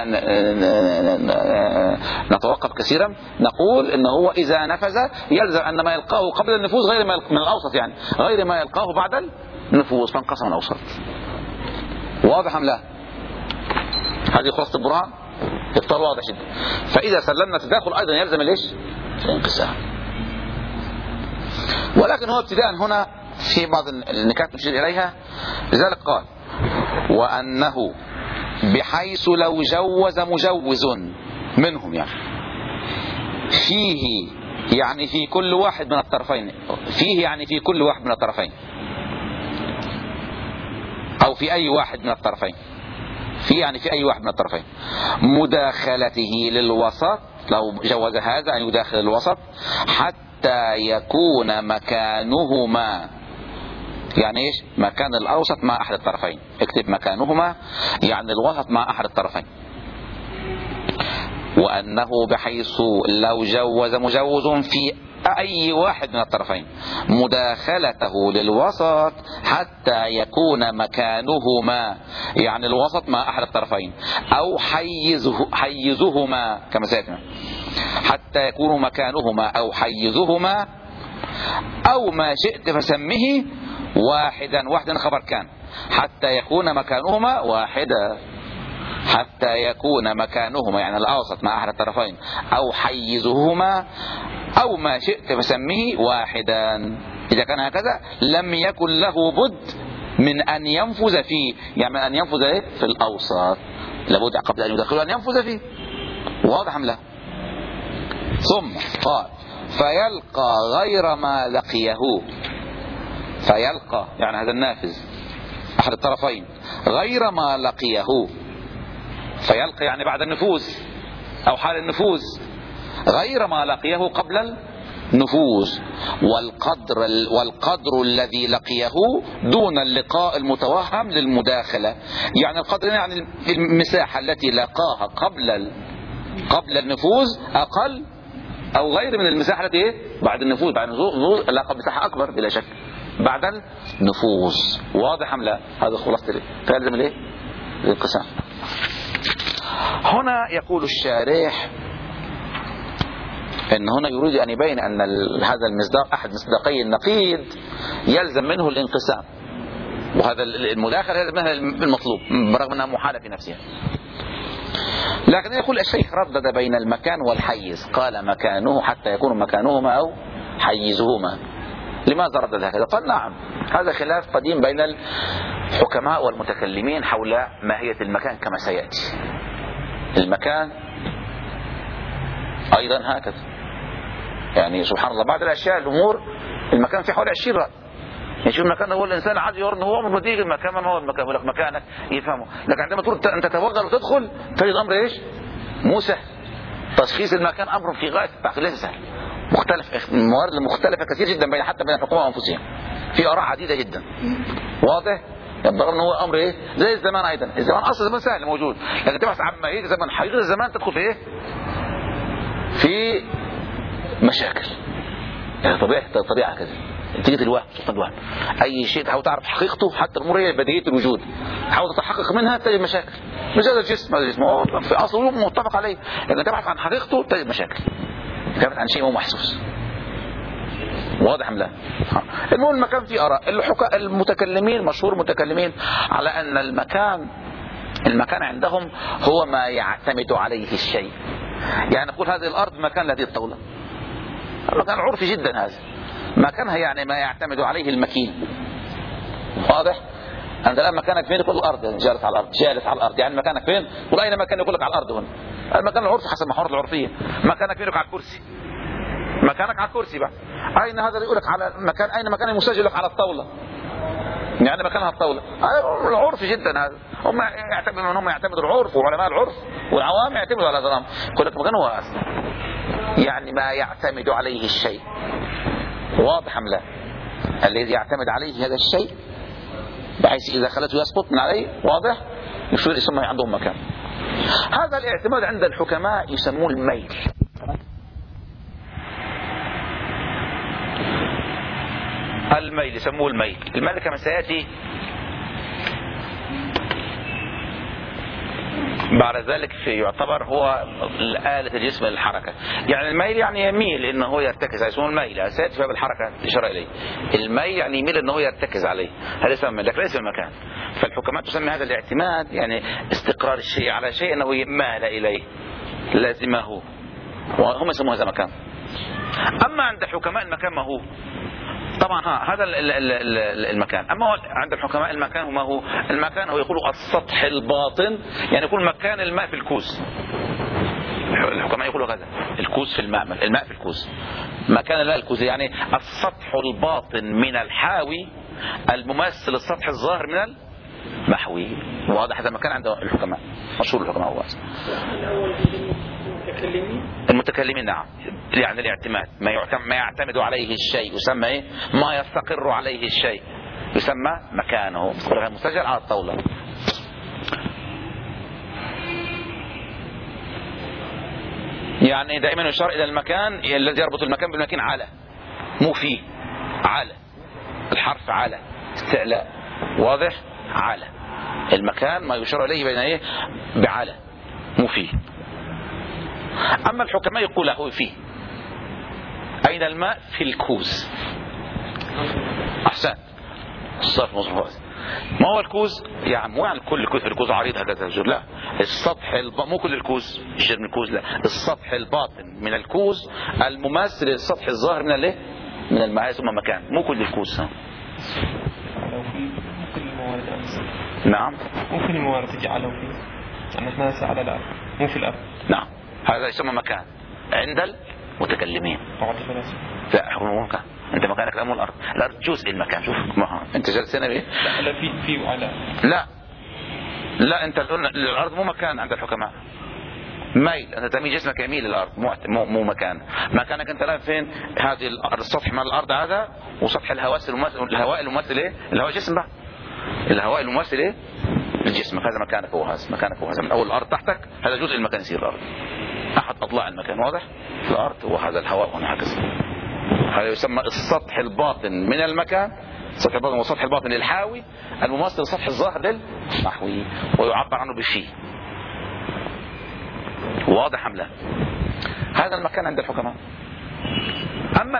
نتوقف كثيرا، نقول إنه هو إذا نفذ يلزم أن ما يلقاه قبل النفوذ غير ما من الأوسط، يعني غير ما يلقاه بعد النفوذ فانقسم الأوسط. واضح أم لا؟ هذه خلاصة البرهان، اختار واضح جدا. فإذا سلمنا تداخل أيضا يلزم ليش؟ الانقسام. ولكن هو ابتداء هنا في بعض النكات نشير إليها، لذلك قال وأنه بحيث لو جوز مجوز منهم، يعني فيه يعني في كل واحد من الطرفين، فيه يعني في كل واحد من الطرفين أو في أي واحد من الطرفين، فيه يعني في أي واحد من الطرفين مداخلته للوسط، لو جوز هذا أن يداخل الوسط حتى يكون مكانهما، يعني ايش؟ مكان الأوسط مع أحد الطرفين. اكتب مكانهما يعني الوسط مع أحد الطرفين. وأنه بحيث لو جوز مجوز في أي واحد من الطرفين مداخلته للوسط حتى يكون مكانهما، يعني الوسط مع أحد الطرفين، أو حيزهما كما سيأتي، حتى يكون مكانهما أو حيزهما، أو ما شئت فسمه واحدا خبر كان، حتى يكون مكانهما واحدا، حتى يكون مكانهما يعني الأوسط مع أحد الطرفين، أو حيزهما، أو ما شئت فسمه واحدا. إذا كان هكذا لم يكن له بد من أن ينفذ فيه، يعني أن ينفذ في الأوسط، لابد قبل أن يدخل أن ينفذ فيه. واضح أم لا؟ ثم قال فيلقى غير ما لقيه، فيلقى يعني هذا النافذ أحد الطرفين غير ما لقيه، فيلقى يعني بعد النفوذ أو حال النفوذ، غير ما لقيه قبل النفوذ، والقدر الذي لقيه دون اللقاء المتوهم للمداخلة، يعني القدر يعني المساحة التي لقاها قبل النفوذ أقل أو غير من المساحة التي بعد النفوذ. بعد النفوذ لقى مساحة أكبر بلا شك بعد النفوذ. واضح أم لا؟ هذا خلاصة فيلزم الايه؟ الانقسام. هنا يقول الشارح ان هنا يريد ان يبين ان هذا المصداق احد مصداقي النقيض يلزم منه الانقسام، وهذا المداخله يلزم منها المطلوب برغم انها محاله في نفسها. لكن يقول الشيخ ردد بين المكان والحيز، قال مكانه حتى يكون مكانهما او حيزهما. لماذا ردد هكذا؟ قال نعم هذا خلاف قديم بين الحكماء والمتكلمين حول ماهية المكان كما سيأتي. المكان أيضا هكذا، يعني سبحان الله بعض الأشياء الأمور المكان في حوالي 20 رأي. يشوف المكان هو الإنسان عاد يرى هو من بديق المكان، من هو المكان، يقول لك مكانك يفهمه. لكن عندما تريد أن تتوغل وتدخل تجد أمر إيش؟ مو سهل. تشخيص المكان أمر في غاية التعقيد ليس سهل، مختلف، موارد مختلفة كثير جدا بين حتى بين الحكومة أنفسهم، في آراء عديدة جدا. واضح؟ يبقى أنه هو أمر إيه؟ زي الزمان أيضا، الزمان أصلا زمان سهل موجود، لكن تبحث عن ماهية الزمان حقيقة الزمان تدخل في إيه؟ في مشاكل. يعني طبيعة كذا تيجي الوهم، الوهم أي شيء تحاول تعرف حقيقته، حتى الأمور هي بديهية الوجود تحاول تتحقق منها تجد مشاكل. مش هذا الجسم، هذا الجسم في أصله متفق عليه، لكن تبحث عن حقيقته تجد مشاكل، تبحث عن شيء مو محسوس. واضح ام لا؟ المهم المكان فيه آراء. المتكلمين مشهور متكلمين على أن المكان عندهم هو ما يعتمد عليه الشيء. يعني نقول هذه الأرض مكان هذه الطاولة، مكان عرفي جدا، هذا مكانها يعني ما يعتمد عليه المكين. واضح؟ أنت الآن مكانك فين؟ يقول الأرض، يعني جالس على الأرض، جالس على الأرض، يعني مكانك فين؟ قل أين مكان؟ يقول لك على الأرض. هنا المكان العرفي حسب محور العرفية. مكانك فين؟ على الكرسي. مكانك على الكرسي بقى. أين هذا يقول لك على مكان، أين مكان المساجد؟ يقول لك على الطاولة، يعني مكانها الطاولة. العرف جدا هذا، هم يعتمدوا أنهم يعتمدوا العرف، وعلماء العرف والعوام يعتمدوا على هذا الأمر. يقول لك مكانه يعني ما يعتمد عليه الشيء. واضح أم لا؟ الذي يعتمد عليه هذا الشيء بحيث إذا خلته يسقط من عليه، واضح؟ شو يسمى عندهم مكان. هذا الاعتماد عند الحكماء يسموه الميل. الميل يسموه الميل. الميل كما سيأتي بعد ذلك يعتبر هو آلة الجسم للحركة. يعني الميل يعني يميل انه هو يرتكز، يسمونه الميل. سيأتي في باب الحركة إشارة إليه. الميل يعني يميل انه هو يرتكز عليه، هذا يسمى، لكن ليس المكان. فالحكماء تسمي هذا الاعتماد يعني استقرار الشيء على شيء انه مال إليه، لازمه، وهم يسموه هذا مكان. أما عند الحكماء المكان ما هو طبعا هذا المكان. أما عند الحكماء المكان ما هو؟ المكان هو يقولوا السطح الباطن، يعني يكون مكان الماء في الكوز. الحكماء يقولوا هذا، الكوز في الماء، الماء في الكوز، مكان الماء الكوز، يعني السطح الباطن من الحاوي الممثل السطح الظاهر من المحوي. واضح؟ هذا المكان عند الحكماء، مشهور الحكماء هو المتكلمين. نعم، يعني الاعتماد ما يعتمد عليه الشيء يسمى ايه؟ ما يستقر عليه الشيء يسمى مكانه، مسجل على الطاولة. يعني دائما يشار الى المكان الذي يربط المكان بالمكان على، مو فيه، على الحرف على استعلاء. واضح؟ على المكان ما يشار اليه بين ايه؟ بعلى، مو فيه. أما الحكماء يقول هو فيه. أين الماء؟ في الكوز. أحسن، الصرف مظبوط. ما هو الكوز؟ يعني مو يعني كل الكوز عريض هكذا، لا، السطح مو كل الكوز، من الكوز لا، السطح الباطن من الكوز المماثل للسطح الظاهر من الايه؟ من الماء، ثم مكان، مو كل الكوز. نعم، ممكن الموارد تجعله فيه، يعني احنا على الأرض مو في الأرض. نعم، هذا يسمى مكان عند المتكلمين. لا، هو مكان. انت مكانك الامر الارض، الارض جزء المكان. شوف انت جالس هنا بيه؟ لا، في وعلى. لا انت الارض مو مكان عند الحكماء، ميل. انت تميل جسمك يميل للارض، مو مكان. مكانك انت الان فين؟ هذه الارض، السطح من الارض هذا، وسطح الهواء الممثل ايه؟ الهواء جسم بقى، الهواء الممثل ايه؟ الجسم. هذا مكانك هو هذا، مكانك هو هذا، من اول الارض تحتك، هذا جزء المكان يصير الارض، احد اضلاع المكان. واضح؟ الارض وهذا الهواء وهكذا. هذا يسمى السطح الباطن من المكان. السطح الباطن هو السطح الباطن للحاوي الممثل للسطح الظاهر للمحوي، ويعبر عنه بالفي. واضح ام لا؟ هذا المكان عند الحكماء. اما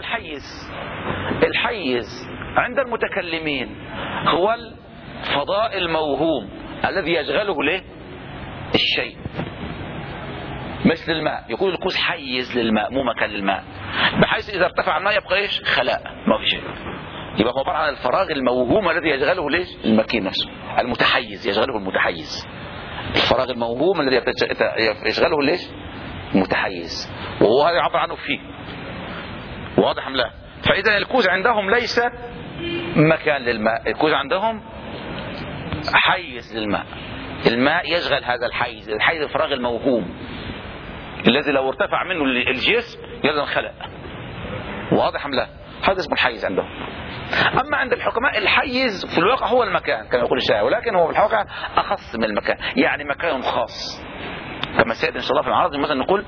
الحيز عند المتكلمين هو الفضاء الموهوم الذي يشغله له الشيء، مثل الماء. يقول الكوز حيز للماء، مو مكان للماء، بحيث اذا ارتفع الماء يبقى ايش؟ خلاء، ما في شيء. يبقى هو عباره عن الفراغ الموهوم الذي يشغله ليش؟ المكين نفسه، المتحيز، يشغله المتحيز. الفراغ الموهوم الذي يشغله ليش؟ المتحيز، وهو هذا يعبر عنه فيه. واضح ام لا؟ فاذا الكوز عندهم ليس مكان للماء، الكوز عندهم حيز للماء. الماء يشغل هذا الحيز، الحيز الفراغ الموهوم الذي لو ارتفع منه الجسم يلزم خلق. واضح ام لا؟ هذا اسمه الحيز عندهم. اما عند الحكماء الحيز في الواقع هو المكان كما يقول الشاعر، ولكن هو في الواقع اخص من المكان، يعني مكان خاص. كما سيأتي ان شاء الله في العرض مثلا نقول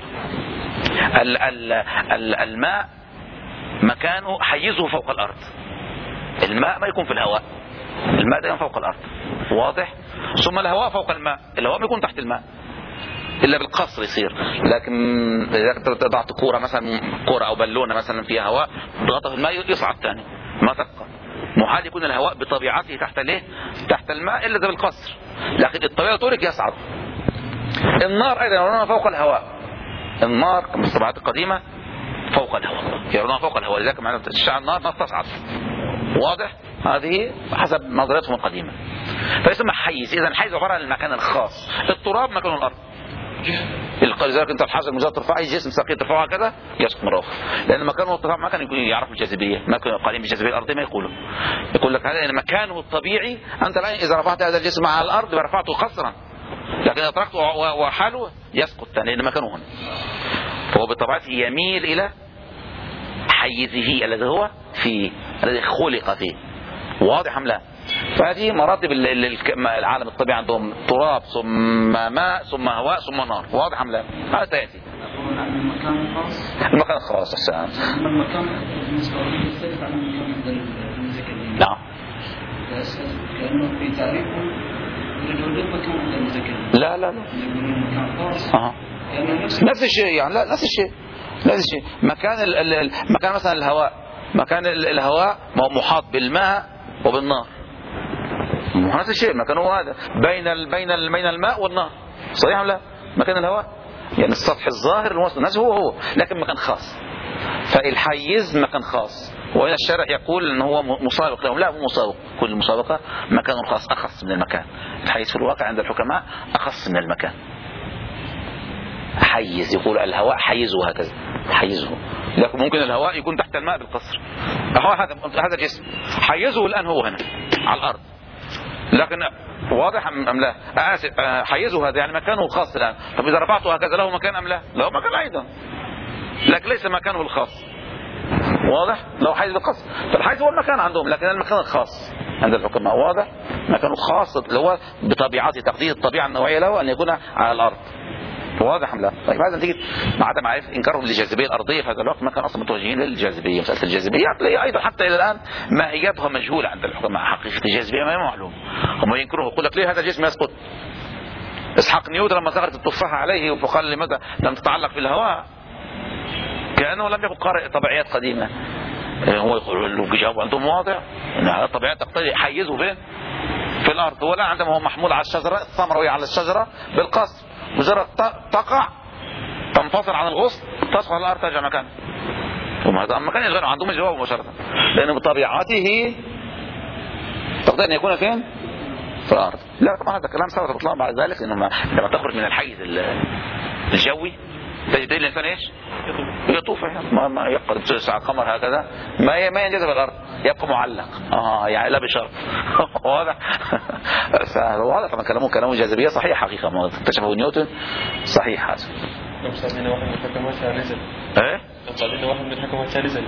الماء مكانه حيزه فوق الارض. الماء ما يكون في الهواء، الماء دائما فوق الارض. واضح؟ ثم الهواء فوق الماء، الهواء ما يكون تحت الماء الا بالقصر يصير. لكن اذا ضعت كوره مثلا، كوره او بالونه مثلا فيها هواء، ضغطها في الماء يصعد ثاني، ما تبقى. محال يكون الهواء بطبيعته تحت الايه؟ تحت الماء الا بالقصر، لكن الطبيعه طولك يصعد. النار ايضا يرونها فوق الهواء، النار كما الطبيعات القديمه فوق الهواء، يرونها فوق الهواء، لذلك معنى تشع النار ما تصعد. واضح؟ هذه حسب نظريتهم القديمه. فيسمى حيز. اذا حيز عباره عن المكان الخاص. التراب مكان الارض، لذلك انت الحجر مجرد ترفعه جسم ثقيل ترفعه هكذا يسقط مره اخرى، لان مكانه الارتفاع ما كان يعرف الجاذبيه، ما كان قريب بالجاذبيه الارضيه ما يقول لك هذا مكانه الطبيعي. انت الان اذا رفعت هذا الجسم على الارض رفعته قصرا، لكن اذا تركته وحاله يسقط لان مكانه هنا. فهو بطبيعته يميل الى حيزه الذي هو فيه، الذي خلق فيه. واضح ام لا؟ فهذه مراتب العالم الطبيعي عندهم: تراب ثم ماء ثم هواء ثم نار. واضح ام لا؟ هذا سياتي. المكان الخاص الساعة. المكان بالنسبه لي يختلف عن المكان عند المتكلمين. نعم. كانه في تعريفهم يوجد مكان عند المتكلمين. لا يقولون مكان خاص. نفس الشيء يعني، لا نفس الشيء. مكان مكان مثلا الهواء، مكان الهواء محاط بالماء وبالنار، نفس الشيء مكانه هذا بين الماء والنار. صحيح ولا لا؟ مكان الهواء يعني السطح الظاهر الموصل نفسه هو، لكن مكان خاص. فالحيز مكان خاص، وإن الشرع يقول ان هو مسابق لهم. لا، مو مسابق، كل مسابقة مكان خاص أخص من المكان. الحيز في الواقع عند الحكماء أخص من المكان. حيز يقول الهواء حيزه هكذا، حيزه، لكن ممكن الهواء يكون تحت الماء بالقصر. هذا جسم حيزه الآن هو هنا على الأرض، لكن واضح أم لا؟ آسف، حيزه هذا يعني مكانه الخاص الآن. طب إذا رفعته هكذا له مكان أم لا؟ له مكان أيضا، لكن ليس مكانه الخاص. واضح؟ لو حيز بالقصر، فالحيز هو المكان عندهم، لكن المكان الخاص عند الحكماء. واضح؟ مكانه خاص اللي هو بطبيعته، تقدير الطبيعة النوعية له أن يكون على الأرض. واضح ام لا؟ طيب هذا نتيجه مع عدم معرفه انكارهم للجاذبيه الارضيه في هذا الوقت، ما كان اصلا متوجهين للجاذبيه. مساله الجاذبيه عقليه ايضا حتى الى الان ماهيتها مجهوله عند الحكماء. حقيقه الجاذبيه ما هي معلوم، هم ينكروه. يقول لك ليه هذا الجسم يسقط؟ اسحاق نيوتن لما سقطت التفاحه عليه فقال لماذا لم تتعلق في الهواء؟ كانه لم يكن قارئ طبيعيات قديمه. هو يقول جواب عندهم واضح ان هذه الطبيعات تقتضي حيزه فين؟ في الارض. هو لا، عندما هو محمول على الشجره، الثمره وهي على الشجره بالقصر، مجرد تقع تنفصل عن الغصن تسقط على الارض ترجع مكانها. وهذا مكان يشغله عندهم الجواب مباشره، لانه بطبيعته تقدر ان يكون فين؟ في الارض. لا طبعا هذا كلام سوف تطلع بعد ذلك، انه لما تخرج من الحيز الجوي تجد الانسان ايش؟ يطوف، ما يبقى ساعة قمر هكذا، ما ينجذب الارض، يبقى معلق. يعني لا بشرط. واضح؟ واضح. طبعا كلامه جاذبيه صحيح حقيقه، ما اكتشفه نيوتن صحيح هذا. لو صادنا واحد من الحكماء نزل. ايه؟ لو صادنا واحد من الحكماء نزل.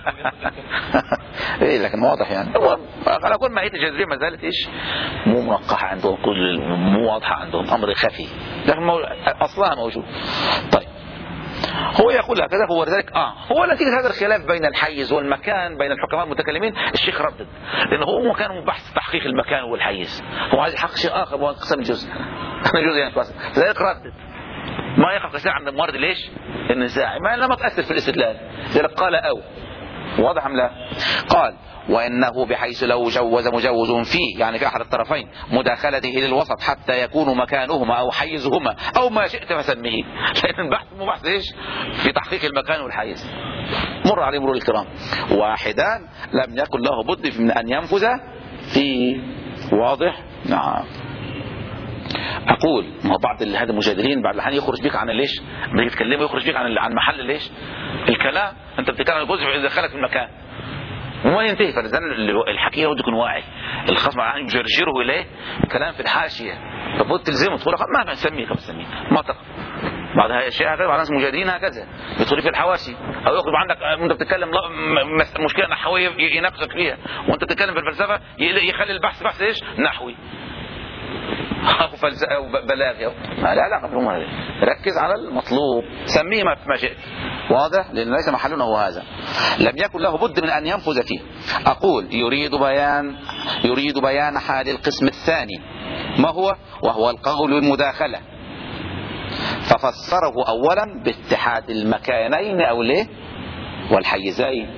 ايه لكن واضح يعني. على كل ماهية الجاذبيه ما زالت ايش؟ مو منقحه عندهم، كل مو واضحه عندهم، امر خفي، لكن اصلها موجود. طيب هو يقول هكذا. هو ذلك هو نتيجة هذا الخلاف بين الحيز والمكان بين الحكماء المتكلمين، الشيخ ردد، لأنه هو كان بحث تحقيق المكان والحيز، هو عايز يحقق شيء آخر وهو انقسام الجزء. الجزء ينقسم، لذلك ردد ما يقف قساء عند موارد ليش؟ النزاع، ما لم تأثر في الاستدلال، لذلك قال أو. واضح أم لا؟ قال وإنه بحيث لو جوز مجوز فيه، يعني في أحد الطرفين، مداخلته للوسط حتى يكون مكانهما أو حيزهما أو ما شئت فسميه، لأن البحث مو بحث إيش؟ في تحقيق المكان والحيز. مر عليه مرور الكرام، واحدان لم يكن له بد من أن ينفذ فيه. واضح؟ نعم. أقول ما هو بعض هذا المجادلين بعض الأحيان يخرج بك عن ليش؟ لما يتكلموا يخرج بك عن محل ليش؟ الكلام. أنت بتتكلم عن الجزء إذا دخلك في المكان وما ينتهي. فلذلك الحكي يود يكون واعي، الخصم يجرجره اليه كلام في الحاشيه، فبد تلزمه تقول ما نسميه ما تقف. بعض هاي الاشياء هكذا، بعض الناس مجادين هكذا يدخل في الحواشي، او ياخذ عندك انت بتتكلم مشكله نحويه يناقشك فيها، وانت بتتكلم في الفلسفه يخلي البحث بحث ايش؟ نحوي أو فلسفة أو بلاغي ما لا علاقة بهم. هذا ركز على المطلوب، سميه ما شئت. واضح؟ لأن ليس محلنا هو هذا. لم يكن له بد من أن ينفذ فيه. أقول يريد بيان حال القسم الثاني، ما هو؟ وهو القول المداخلة، ففسره أولا باتحاد المكانين أو ليه والحيزين.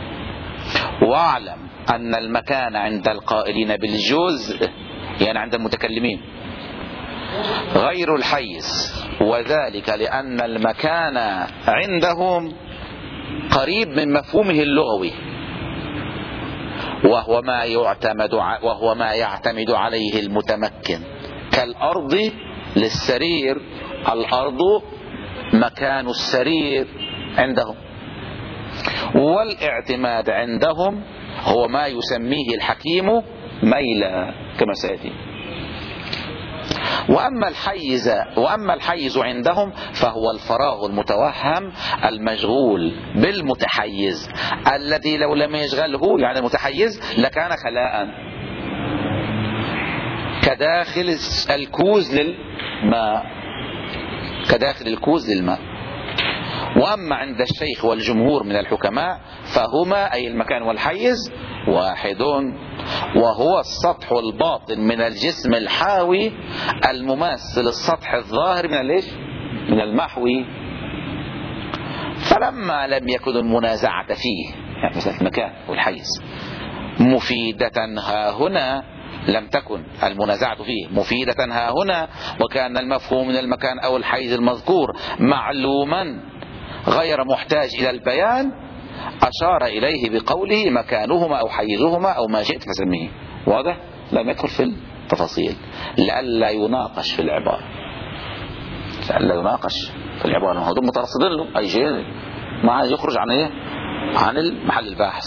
واعلم أن المكان عند القائلين بالجزء، يعني عند المتكلمين، غير الحيز، وذلك لأن المكان عندهم قريب من مفهومه اللغوي، وهو ما يعتمد عليه المتمكن، كالأرض للسرير، الأرض مكان السرير عندهم، والاعتماد عندهم هو ما يسميه الحكيم ميلا كما سيأتي. وأما الحيز عندهم فهو الفراغ المتوهم المشغول بالمتحيز الذي لو لم يشغله يعني المتحيز لكان خلاء كداخل الكوز للماء. وأما عند الشيخ والجمهور من الحكماء فهما أي المكان والحيز واحد، وهو السطح الباطن من الجسم الحاوي المماثل السطح الظاهر من المحوي. فلما لم يكن المنازعة فيه يعني مثلا المكان والحيز مفيدة ها هنا، لم تكن المنازعة فيه مفيدة ها هنا، وكان المفهوم من المكان أو الحيز المذكور معلوما غير محتاج إلى البيان، أشار إليه بقوله مكانهما أو حيزهما أو ما شئت فسميه. واضح؟ لم يدخل في التفاصيل لئلا يناقش في العبارة، ما هو دول مترصدين له أي شيء ما عايز يخرج عن المحل الباحث.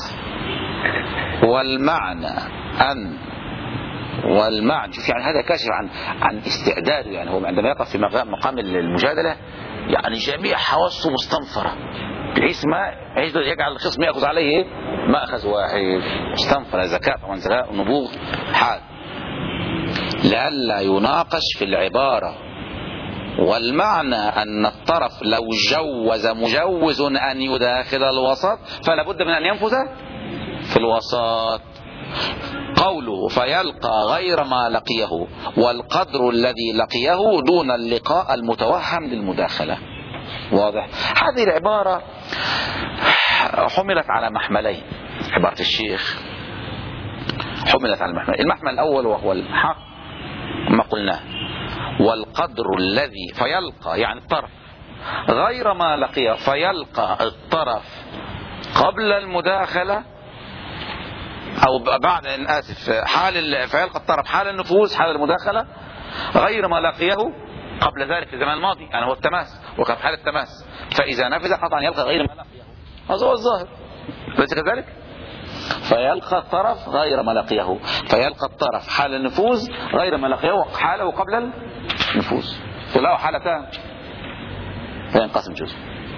والمعنى شوف يعني هذا كاشف عن استعداده، يعني هو عندما يقف في مقام المجادلة يعني جميع حواسه مستنفرة بحيث ما يجعل الخصم يأخذ عليه ما أخذ واحد، مستنفرة ذكاء وانزلاء ونبوغ حال لئلا يناقش في العبارة. والمعنى أن الطرف لو جوز مجوز أن يداخل الوسط فلا بد من أن ينفذ في الوسط. قوله فيلقى غير ما لقيه والقدر الذي لقيه دون اللقاء المتوهم للمداخلة. واضح؟ هذه العبارة حملت على محملين، عبارة الشيخ حملت على المحمل الأول وهو الحق ما قلناه، والقدر الذي فيلقى يعني الطرف غير ما لقيه، فيلقى الطرف قبل المداخلة أو بعد فيلقى الطرف حال النفوذ حال المداخلة غير ما لقيه قبل ذلك في الزمان الماضي، يعني هو التماس وكان حال التماس، فإذا نفذ قطعا يلقى غير ما لقيه. هذا هو الظاهر ليس كذلك؟ فيلقى الطرف غير ما لقيه، فيلقى الطرف حال النفوذ غير ما لقيه حاله قبل النفوذ، فله حالتان فينقسم جزء.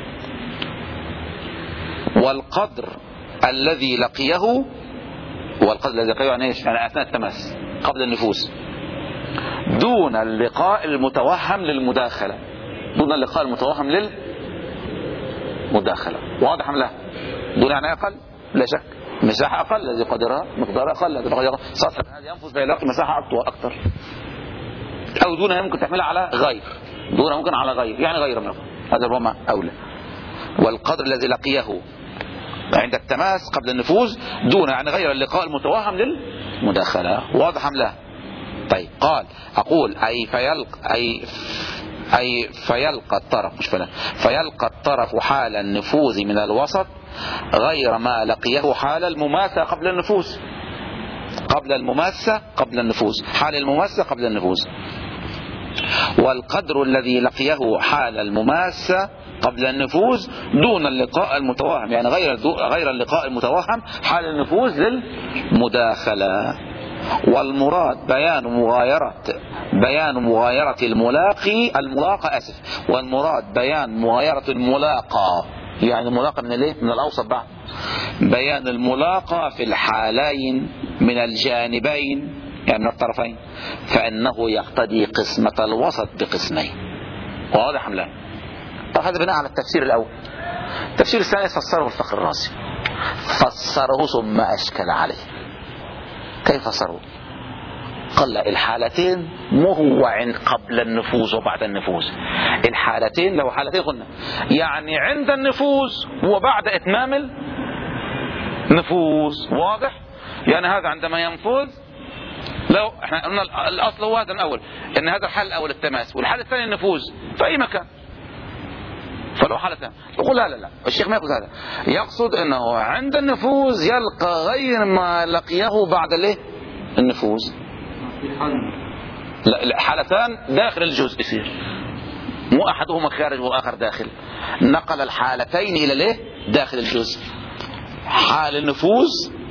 والقدر الذي لقيه يعني ايش؟ يعني اثناء التماس قبل النفوذ دون اللقاء المتوهم للمداخلة، واضح ام لا؟ دون يعني اقل لا شك، مساحة اقل الذي قدرها مقدار اقل، سطح هذا ينفذ فيلاقي مساحة اكثر، او دونها ممكن تحملها على غير، دونها ممكن على غير يعني غير منه، هذا ربما اولى. والقدر الذي لقيه عند التماس قبل النفوذ دون يعني غير اللقاء المتوهم للمداخلة. واضح ام لا؟ طيب قال أقول أي فيلقى الطرف فيلقى الطرف حال النفوذ من الوسط غير ما لقيه حال المماسة قبل النفوذ حال المماسة قبل النفوذ. والقدر الذي لقيه حال المماسة قبل النفوذ دون اللقاء المتوهم يعني غير اللقاء المتوهم حال النفوذ للمداخلة. والمراد بيان مغايرة والمراد بيان مغايرة الملاقى، يعني الملاقى من الأوسط بعد، بيان الملاقى في الحالين من الجانبين يعني من الطرفين، فإنه يقتضي قسمة الوسط بقسمين. واضح أم لا؟ طب هذا بناء على التفسير الأول. التفسير الثاني فسره الفخر الرازي، فسره ثم أشكل عليه. كيف فسره؟ قال الحالتين مو هو قبل النفوذ وبعد النفوذ، الحالتين لو حالتين قلنا يعني عند النفوذ وبعد إتمام النفوذ. واضح؟ يعني هذا عندما ينفذ، لو احنا قلنا الأصل هو هذا الأول، إن هذا الحال الأول التماس والحال الثاني النفوذ في أي مكان، فلو حالتين يقول لا الشيخ ما يقول هذا، يقصد انه عند النفوذ يلقى غير ما لقيه بعد النفوذ. لا حالتان داخل الجزء يصير مو أحدهما خارج والآخر داخل، نقل الحالتين إلى ليه داخل الجزء، حال النفوذ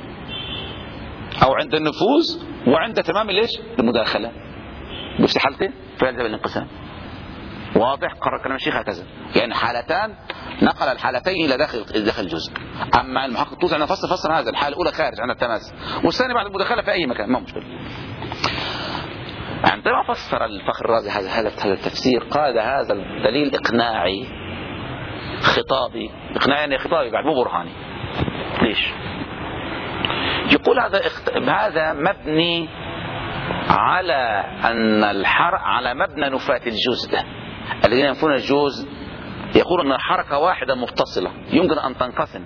أو عند النفوذ وعند تمام ليش المداخلة، بس حالتين فيلزم الانقسام. واضح؟ قرر كلام الشيخ هكذا، يعني حالتان نقل الحالتين إلى داخل الجزء. أما المحقق الطوسي أنا فسر هذا الحالة الأولى خارج عن التماس، والثانية بعد المداخلة في أي مكان، ما مشكلة. عندما فسر الفخر الرازي هذا التفسير قال هذا الدليل إقناعي خطابي. إقناعي يعني خطابي بعد مو برهاني. ليش؟ يقول هذا مبني على أن على مبنى نفاة الجزء الذين ينفون الجزء، يقول أن حركة واحدة متصلة يمكن أن تنقسم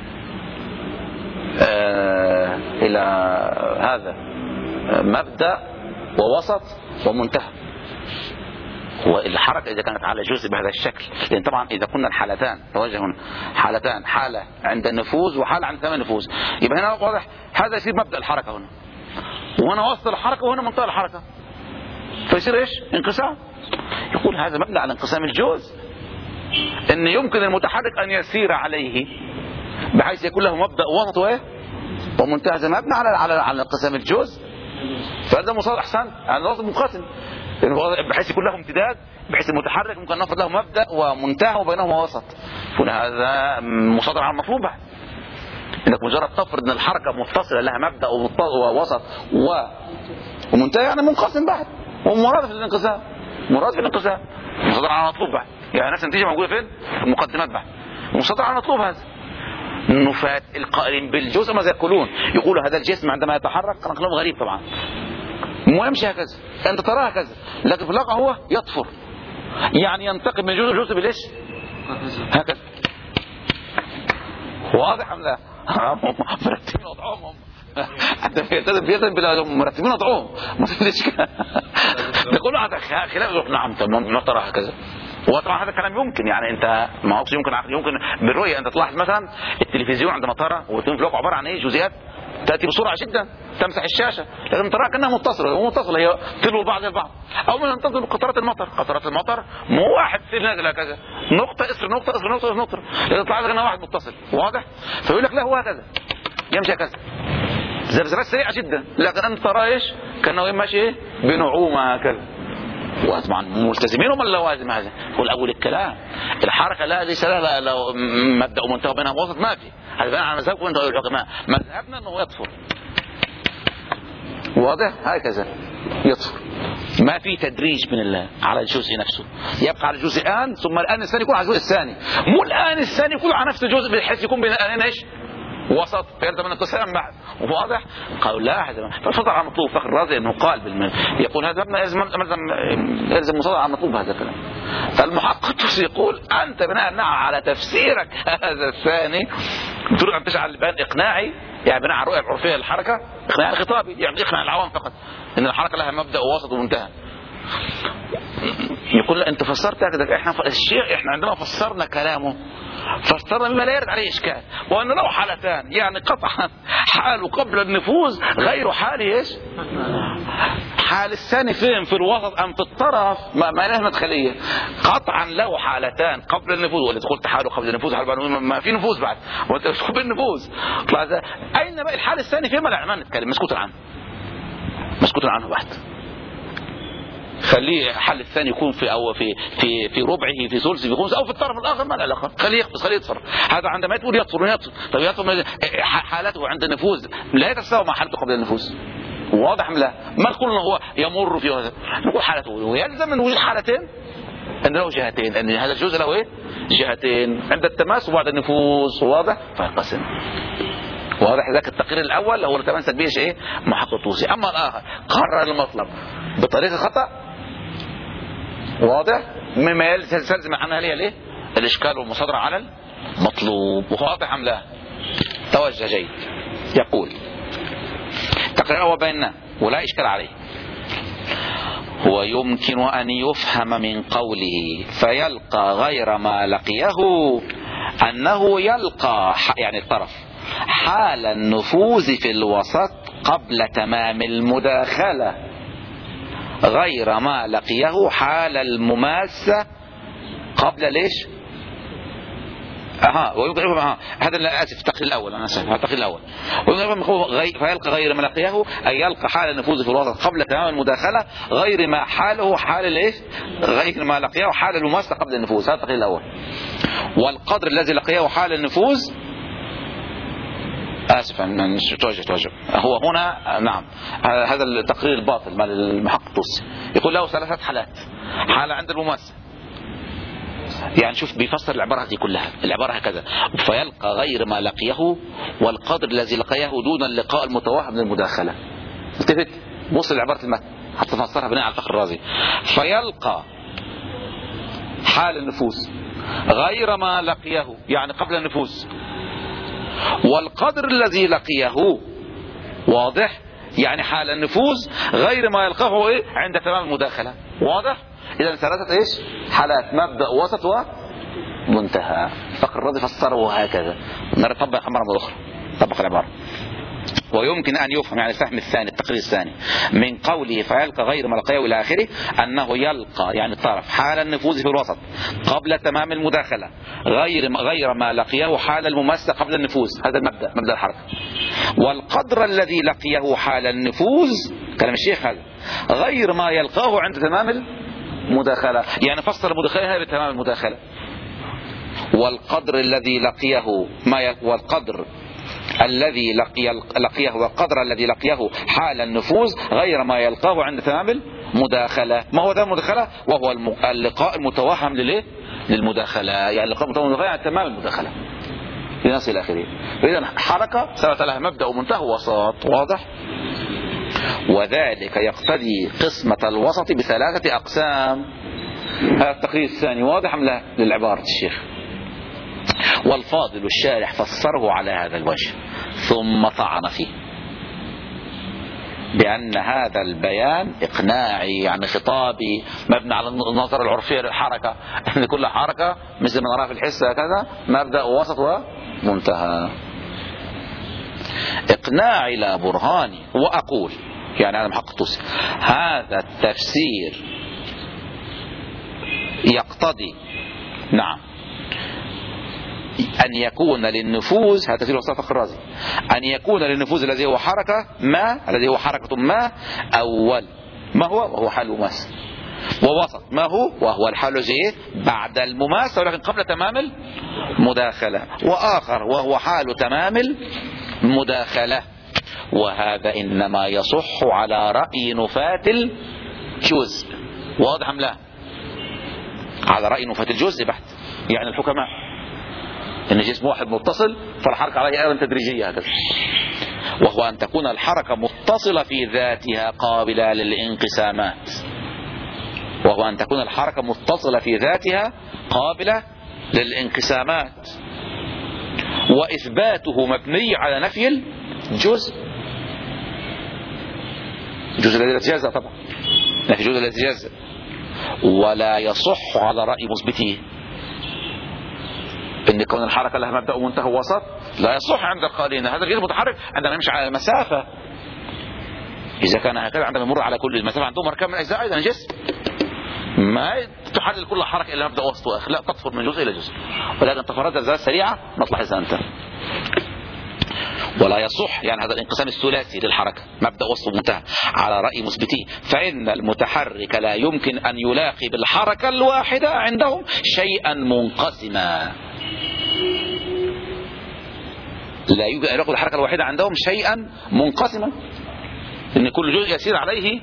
إلى هذا مبدأ ووسط ومنتهى. والحركة إذا كانت على جزء بهذا الشكل، لأن طبعا إذا كنا الحالتان توجهون حالتان، حالة عند النفوذ وحالة عند تمام النفوذ، يبقى هنا واضح هذا يصير مبدأ الحركة هنا، وهنا وسط الحركة وهنا منتهى الحركة، فيصير إيش؟ انقسام. يقول هذا مبنى على انقسام الجزء، إن يمكن المتحرك أن يسير عليه بحيث يكون له مبدأ وسط ومنتهى، هذا مبنى على انقسام الجزء. فهذا مصادر أحسن يعني وسط منقسم بحيث يكون له امتداد، بحيث المتحرك ممكن نفرض له مبدأ ومنتهى وبينهما وسط. هذا مصادر على المطلوب، انك مجرد تفرض ان الحركة متصلة لها مبدأ ووسط ومنتهى، يعني منقسم بعد ومراد في الانقسام، مصادر على المطلوب بعد، يعني نفس النتيجة موجودة فين؟ في المقدمات بعد، مصادر على المطلوب. هذا نفاة القائلين بالجزء ماذا يقولون؟ يقولوا هذا الجسم عندما يتحرك كلام غريب طبعا، مو يمشي هكذا، انت تراه هكذا، لكن في الواقع هو يطفر، يعني ينتقل من جزء لجزء بالايش؟ هكذا. واضح ام لا؟ مرتبين وضعهم حتى بيتم بلا مرتبين وضعهم، ما في اشكال. يقولوا هذا خلاف، نعم ما ترى هكذا. وطبعا هذا الكلام يمكن، يعني انت ما هو يمكن بالرؤيه انت تلاحظ مثلا التلفزيون عندما ترى والتلفزيون في الواقع عباره عن ايه؟ جزئيات تأتي بسرعة جدا تمسح الشاشة، لكن تراها كأنها متصلة، هي تلو البعض البعض. أو من تنتظر قطرات المطر مو واحد في نازل هكذا، نقطة إسر نقطة إسر نقطة إسر نقطة، لكن تلاحظ كأنها واحد متصل. واضح؟ فيقول لك لا هو هكذا يمشي هكذا، ذبذبات سريعة جدا، لكن أنت ترى إيش؟ كأنه ماشي إيه؟ بنعومة هكذا. وطبعا ملتزمين وما اللوازم هذا. يقول أول الكلام الحركة لا ليس لها لو مبدأ ومنتهى بينها وسط، ما في. هذا بناء على مذهبكم انتم الحكماء، مذهبنا انه يطفر. واضح؟ هكذا يطفر، ما في تدريج من الله على الجزء نفسه، يبقى على الجزء الآن ثم الآن الثاني يكون على الجزء الثاني، مو الآن الثاني يكون على نفس الجزء بحيث يكون بين الآن ايش؟ وسط، فيلزم من القسم بعد. واضح؟ قالوا لا هذا فالفضل على المطلوب. فخر الرازي انه قال يقول هذا يلزم مصادر على المطلوب هذا الكلام. فالمحقق يقول انت بناء على تفسيرك هذا الثاني تريد ان تجعل البيان اقناعي، يعني بناء على الرؤيه العرفيه للحركه، اقناع خطابي، يعني اقناع العوام فقط ان الحركه لها مبدا ووسط ومنتهى. يقول لا انت فسرت هكذا. احنا عندما فسرنا كلامه فسرنا بما لا يرد عليه اشكال، وانه له حالتان، يعني قطعا حاله قبل النفوذ غير حاله ايش؟ حال الثاني فين؟ في الوسط ام في الطرف؟ ما له مدخليه. قطعا له حالتان قبل النفوذ، ولا قلت حاله قبل النفوذ ما في نفوذ بعد، وانت قبل النفوذ. اين بقى الحال الثاني فين؟ ما نتكلم، مسكوت عنه بعد. خليه حل الثاني يكون في او في ربعه، في ثلثه، في خمسه، او في الطرف الاخر، ما له علاقه. خليه يقبض، خليه يطفر. هذا عندما تقول يطفر. طب يطفر حالته عند النفوذ لا يتساوى مع حالته قبل النفوذ. واضح ام لا؟ ما نقول انه هو يمر في هذا، نقول حالته، ويلزم من وجود حالتين ان له جهتين، ان هذا الجزء له ايه؟ جهتين عند التماس وبعد النفوذ. واضح؟ فينقسم. واضح؟ ذاك التقرير الاول هو اللي تمسك به ايه؟ محقق الطوسي. اما الاخر قرر المطلب بطريقه خطا. واضح؟ مما يلزم عنها ليه؟ الاشكال والمصادره على المطلوب. واضح ام لا؟ توجه جيد. يقول تقرير وبيننا ولا اشكال عليه. ويمكن ان يفهم من قوله فيلقى غير ما لقيه انه يلقى يعني الطرف حال النفوذ في الوسط قبل تمام المداخلة غير ما لقيه حال المماسة قبل ليش؟ ويمكن هذا لا اسف التقرير الاول، انا اسف التقرير الاول. فيلقى غير ما لقيه، اي يلقى حال النفوذ في الوسط قبل تمام المداخله غير ما حاله حال الايش؟ غير ما لقيه حال المماسه قبل النفوذ. هذا التقرير الاول. والقدر الذي لقيه حال النفوذ، اسف ان توجه هو هنا نعم هذا التقرير الباطل مال المحقق الطوسي، يقول له 3 حالات. حاله عند المماسه، يعني شوف بيفسر العبارة دي كلها، العبارة هكذا: فيلقى غير ما لقيه والقدر الذي لقيه دون اللقاء المتوهم للمداخلة. التفت بص لعبارة المتن حتى تفسرها بناء على الفخر الرازي. فيلقى حال النفوذ غير ما لقيه، يعني قبل النفوذ، والقدر الذي لقيه واضح، يعني حال النفوذ غير ما يلقاه عند تمام المداخلة. واضح؟ إذا 3 ايش؟ حالات: مبدأ وسط ومنتهى. الفخر الرازي فسره هكذا. نطبق مرة أخرى، طبق العبارة. ويمكن أن يفهم يعني الفهم الثاني، التقرير الثاني من قوله فيلقى غير ما لقيه إلى آخره، أنه يلقى يعني الطرف حال النفوذ في الوسط قبل تمام المداخلة غير ما لقيه حال المماسة قبل النفوذ. هذا المبدأ، مبدأ الحركة. والقدر الذي لقيه حال النفوذ، كلام الشيخ هذا، غير ما يلقاه عند تمام المداخلة، يعني فصل المداخلة هذه بتمام المداخلة. والقدر الذي لقيه والقدر الذي لقيه والقدر الذي لقيه حال النفوذ غير ما يلقاه عند تمام المداخلة. ما هو تمام المداخلة؟ وهو اللقاء المتوهم للمداخلة، يعني اللقاء المتوهم للمداخلة يعني تمام المداخلة لنصل إلى آخره. إذن حركة ثبت لها مبدأ ومنتهى ووسط. واضح؟ وذلك يقتضي قسمة الوسط ب3 أقسام. هذا التقرير الثاني واضح أم لا للعبارة الشيخ؟ والفاضل الشارح فسره على هذا الوجه ثم طعن فيه بأن هذا البيان إقناعي، يعني خطابي مبني على النظرة العرفية للحركة، أن كل حركة مثل ما نراه في الحس هكذا مبدأ ووسط ومنتهى. إقناعي لا برهاني. وأقول يعني أنا محقق طوسي هذا التفسير يقتضي نعم أن يكون للنفوذ، هذا تفسير وصف الفخر الرازي، أن يكون للنفوذ الذي هو حركة ما، الذي هو حركة ما، أول ما هو وهو حال المماسة، ووسط ما هو وهو الحال الذي بعد المماسة ولكن قبل تمام المداخلة، وآخر وهو حال تمام المداخلة. وهذا إنما يصح على رأي نفاة الجزء. واضح أم لا؟ على رأي نفاة الجزء بحت، يعني الحكماء إن جسم واحد متصل فالحركة عليه أيضا تدريجية هكذا، وهو أن تكون الحركة متصلة في ذاتها قابلة للانقسامات، وهو أن تكون الحركة متصلة في ذاتها قابلة للانقسامات، وإثباته مبني على نفي الجزء، الجزء الذي لا يتجزأ طبعا، نفي الجزء الذي يتجزأ. ولا يصح على رأي مثبتيه ان كون الحركة لها مبدأ ومنتهى ووسط، لا يصح عند القائلين. هذا غير متحرك عندما يمشي على المسافة، إذا كان هكذا عندما يمر على كل المسافة عندهم مركب من أجزاء أيضا جسم، ما تحلل كل حركة إلى مبدأ وسط وآخر، لا تطفر من جزء إلى جزء، ولكن تفرد الزلزال سريعة نطلع إذا. ولا يصح يعني هذا الانقسام الثلاثي للحركة مبدأ وسط ومنتهى على رأي مثبتيه، فإن المتحرك لا يمكن أن يلاقي بالحركة الواحدة عندهم شيئا منقسما، لا يمكن أن يلاقي بالحركة الواحدة عندهم شيئا منقسما، إن كل جزء يسير عليه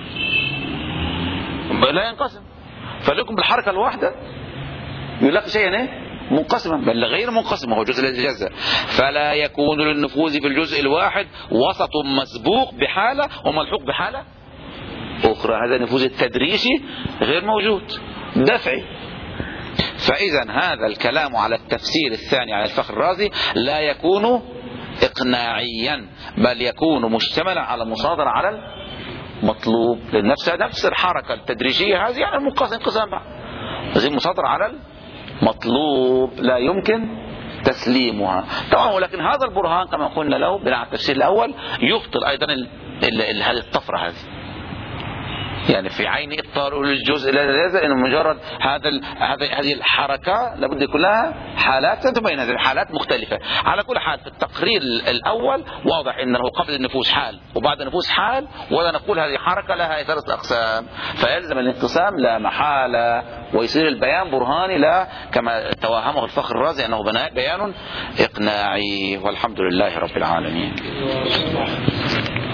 لا ينقسم، فليكن بالحركة الواحدة يلاقي شيئا منقسما، بل غير منقسم وهو جزء الذي يتجزأ. فلا يكون للنفوذ في الجزء الواحد وسط مسبوق بحالة وملحوق بحالة أخرى، هذا النفوذ التدريجي غير موجود، دفعي. فإذا هذا الكلام على التفسير الثاني على الفخر الرازي لا يكون إقناعيا، بل يكون مشتملا على مصادرة على المطلوب للنفس، نفس الحركة التدريجية هذه يعني انقسام بقى، هذه مصادرة على مطلوب لا يمكن تسليمها طبعا. ولكن هذا البرهان كما قلنا له بناء على التفسير الأول يبطل أيضا هذه الطفرة هذه. يعني في عين اضطرار للجزء لا انه مجرد هذه الحركه لابد يكون لها حالات تبين هذه الحالات مختلفه. على كل حال في التقرير الاول واضح انه قبل النفوس حال وبعد النفوس حال، ولا نقول هذه حركه لها 3 اقسام، فيلزم الانقسام لا محاله، ويصير البيان برهاني لا كما توهمه الفخر الرازي انه بيان اقناعي. والحمد لله رب العالمين.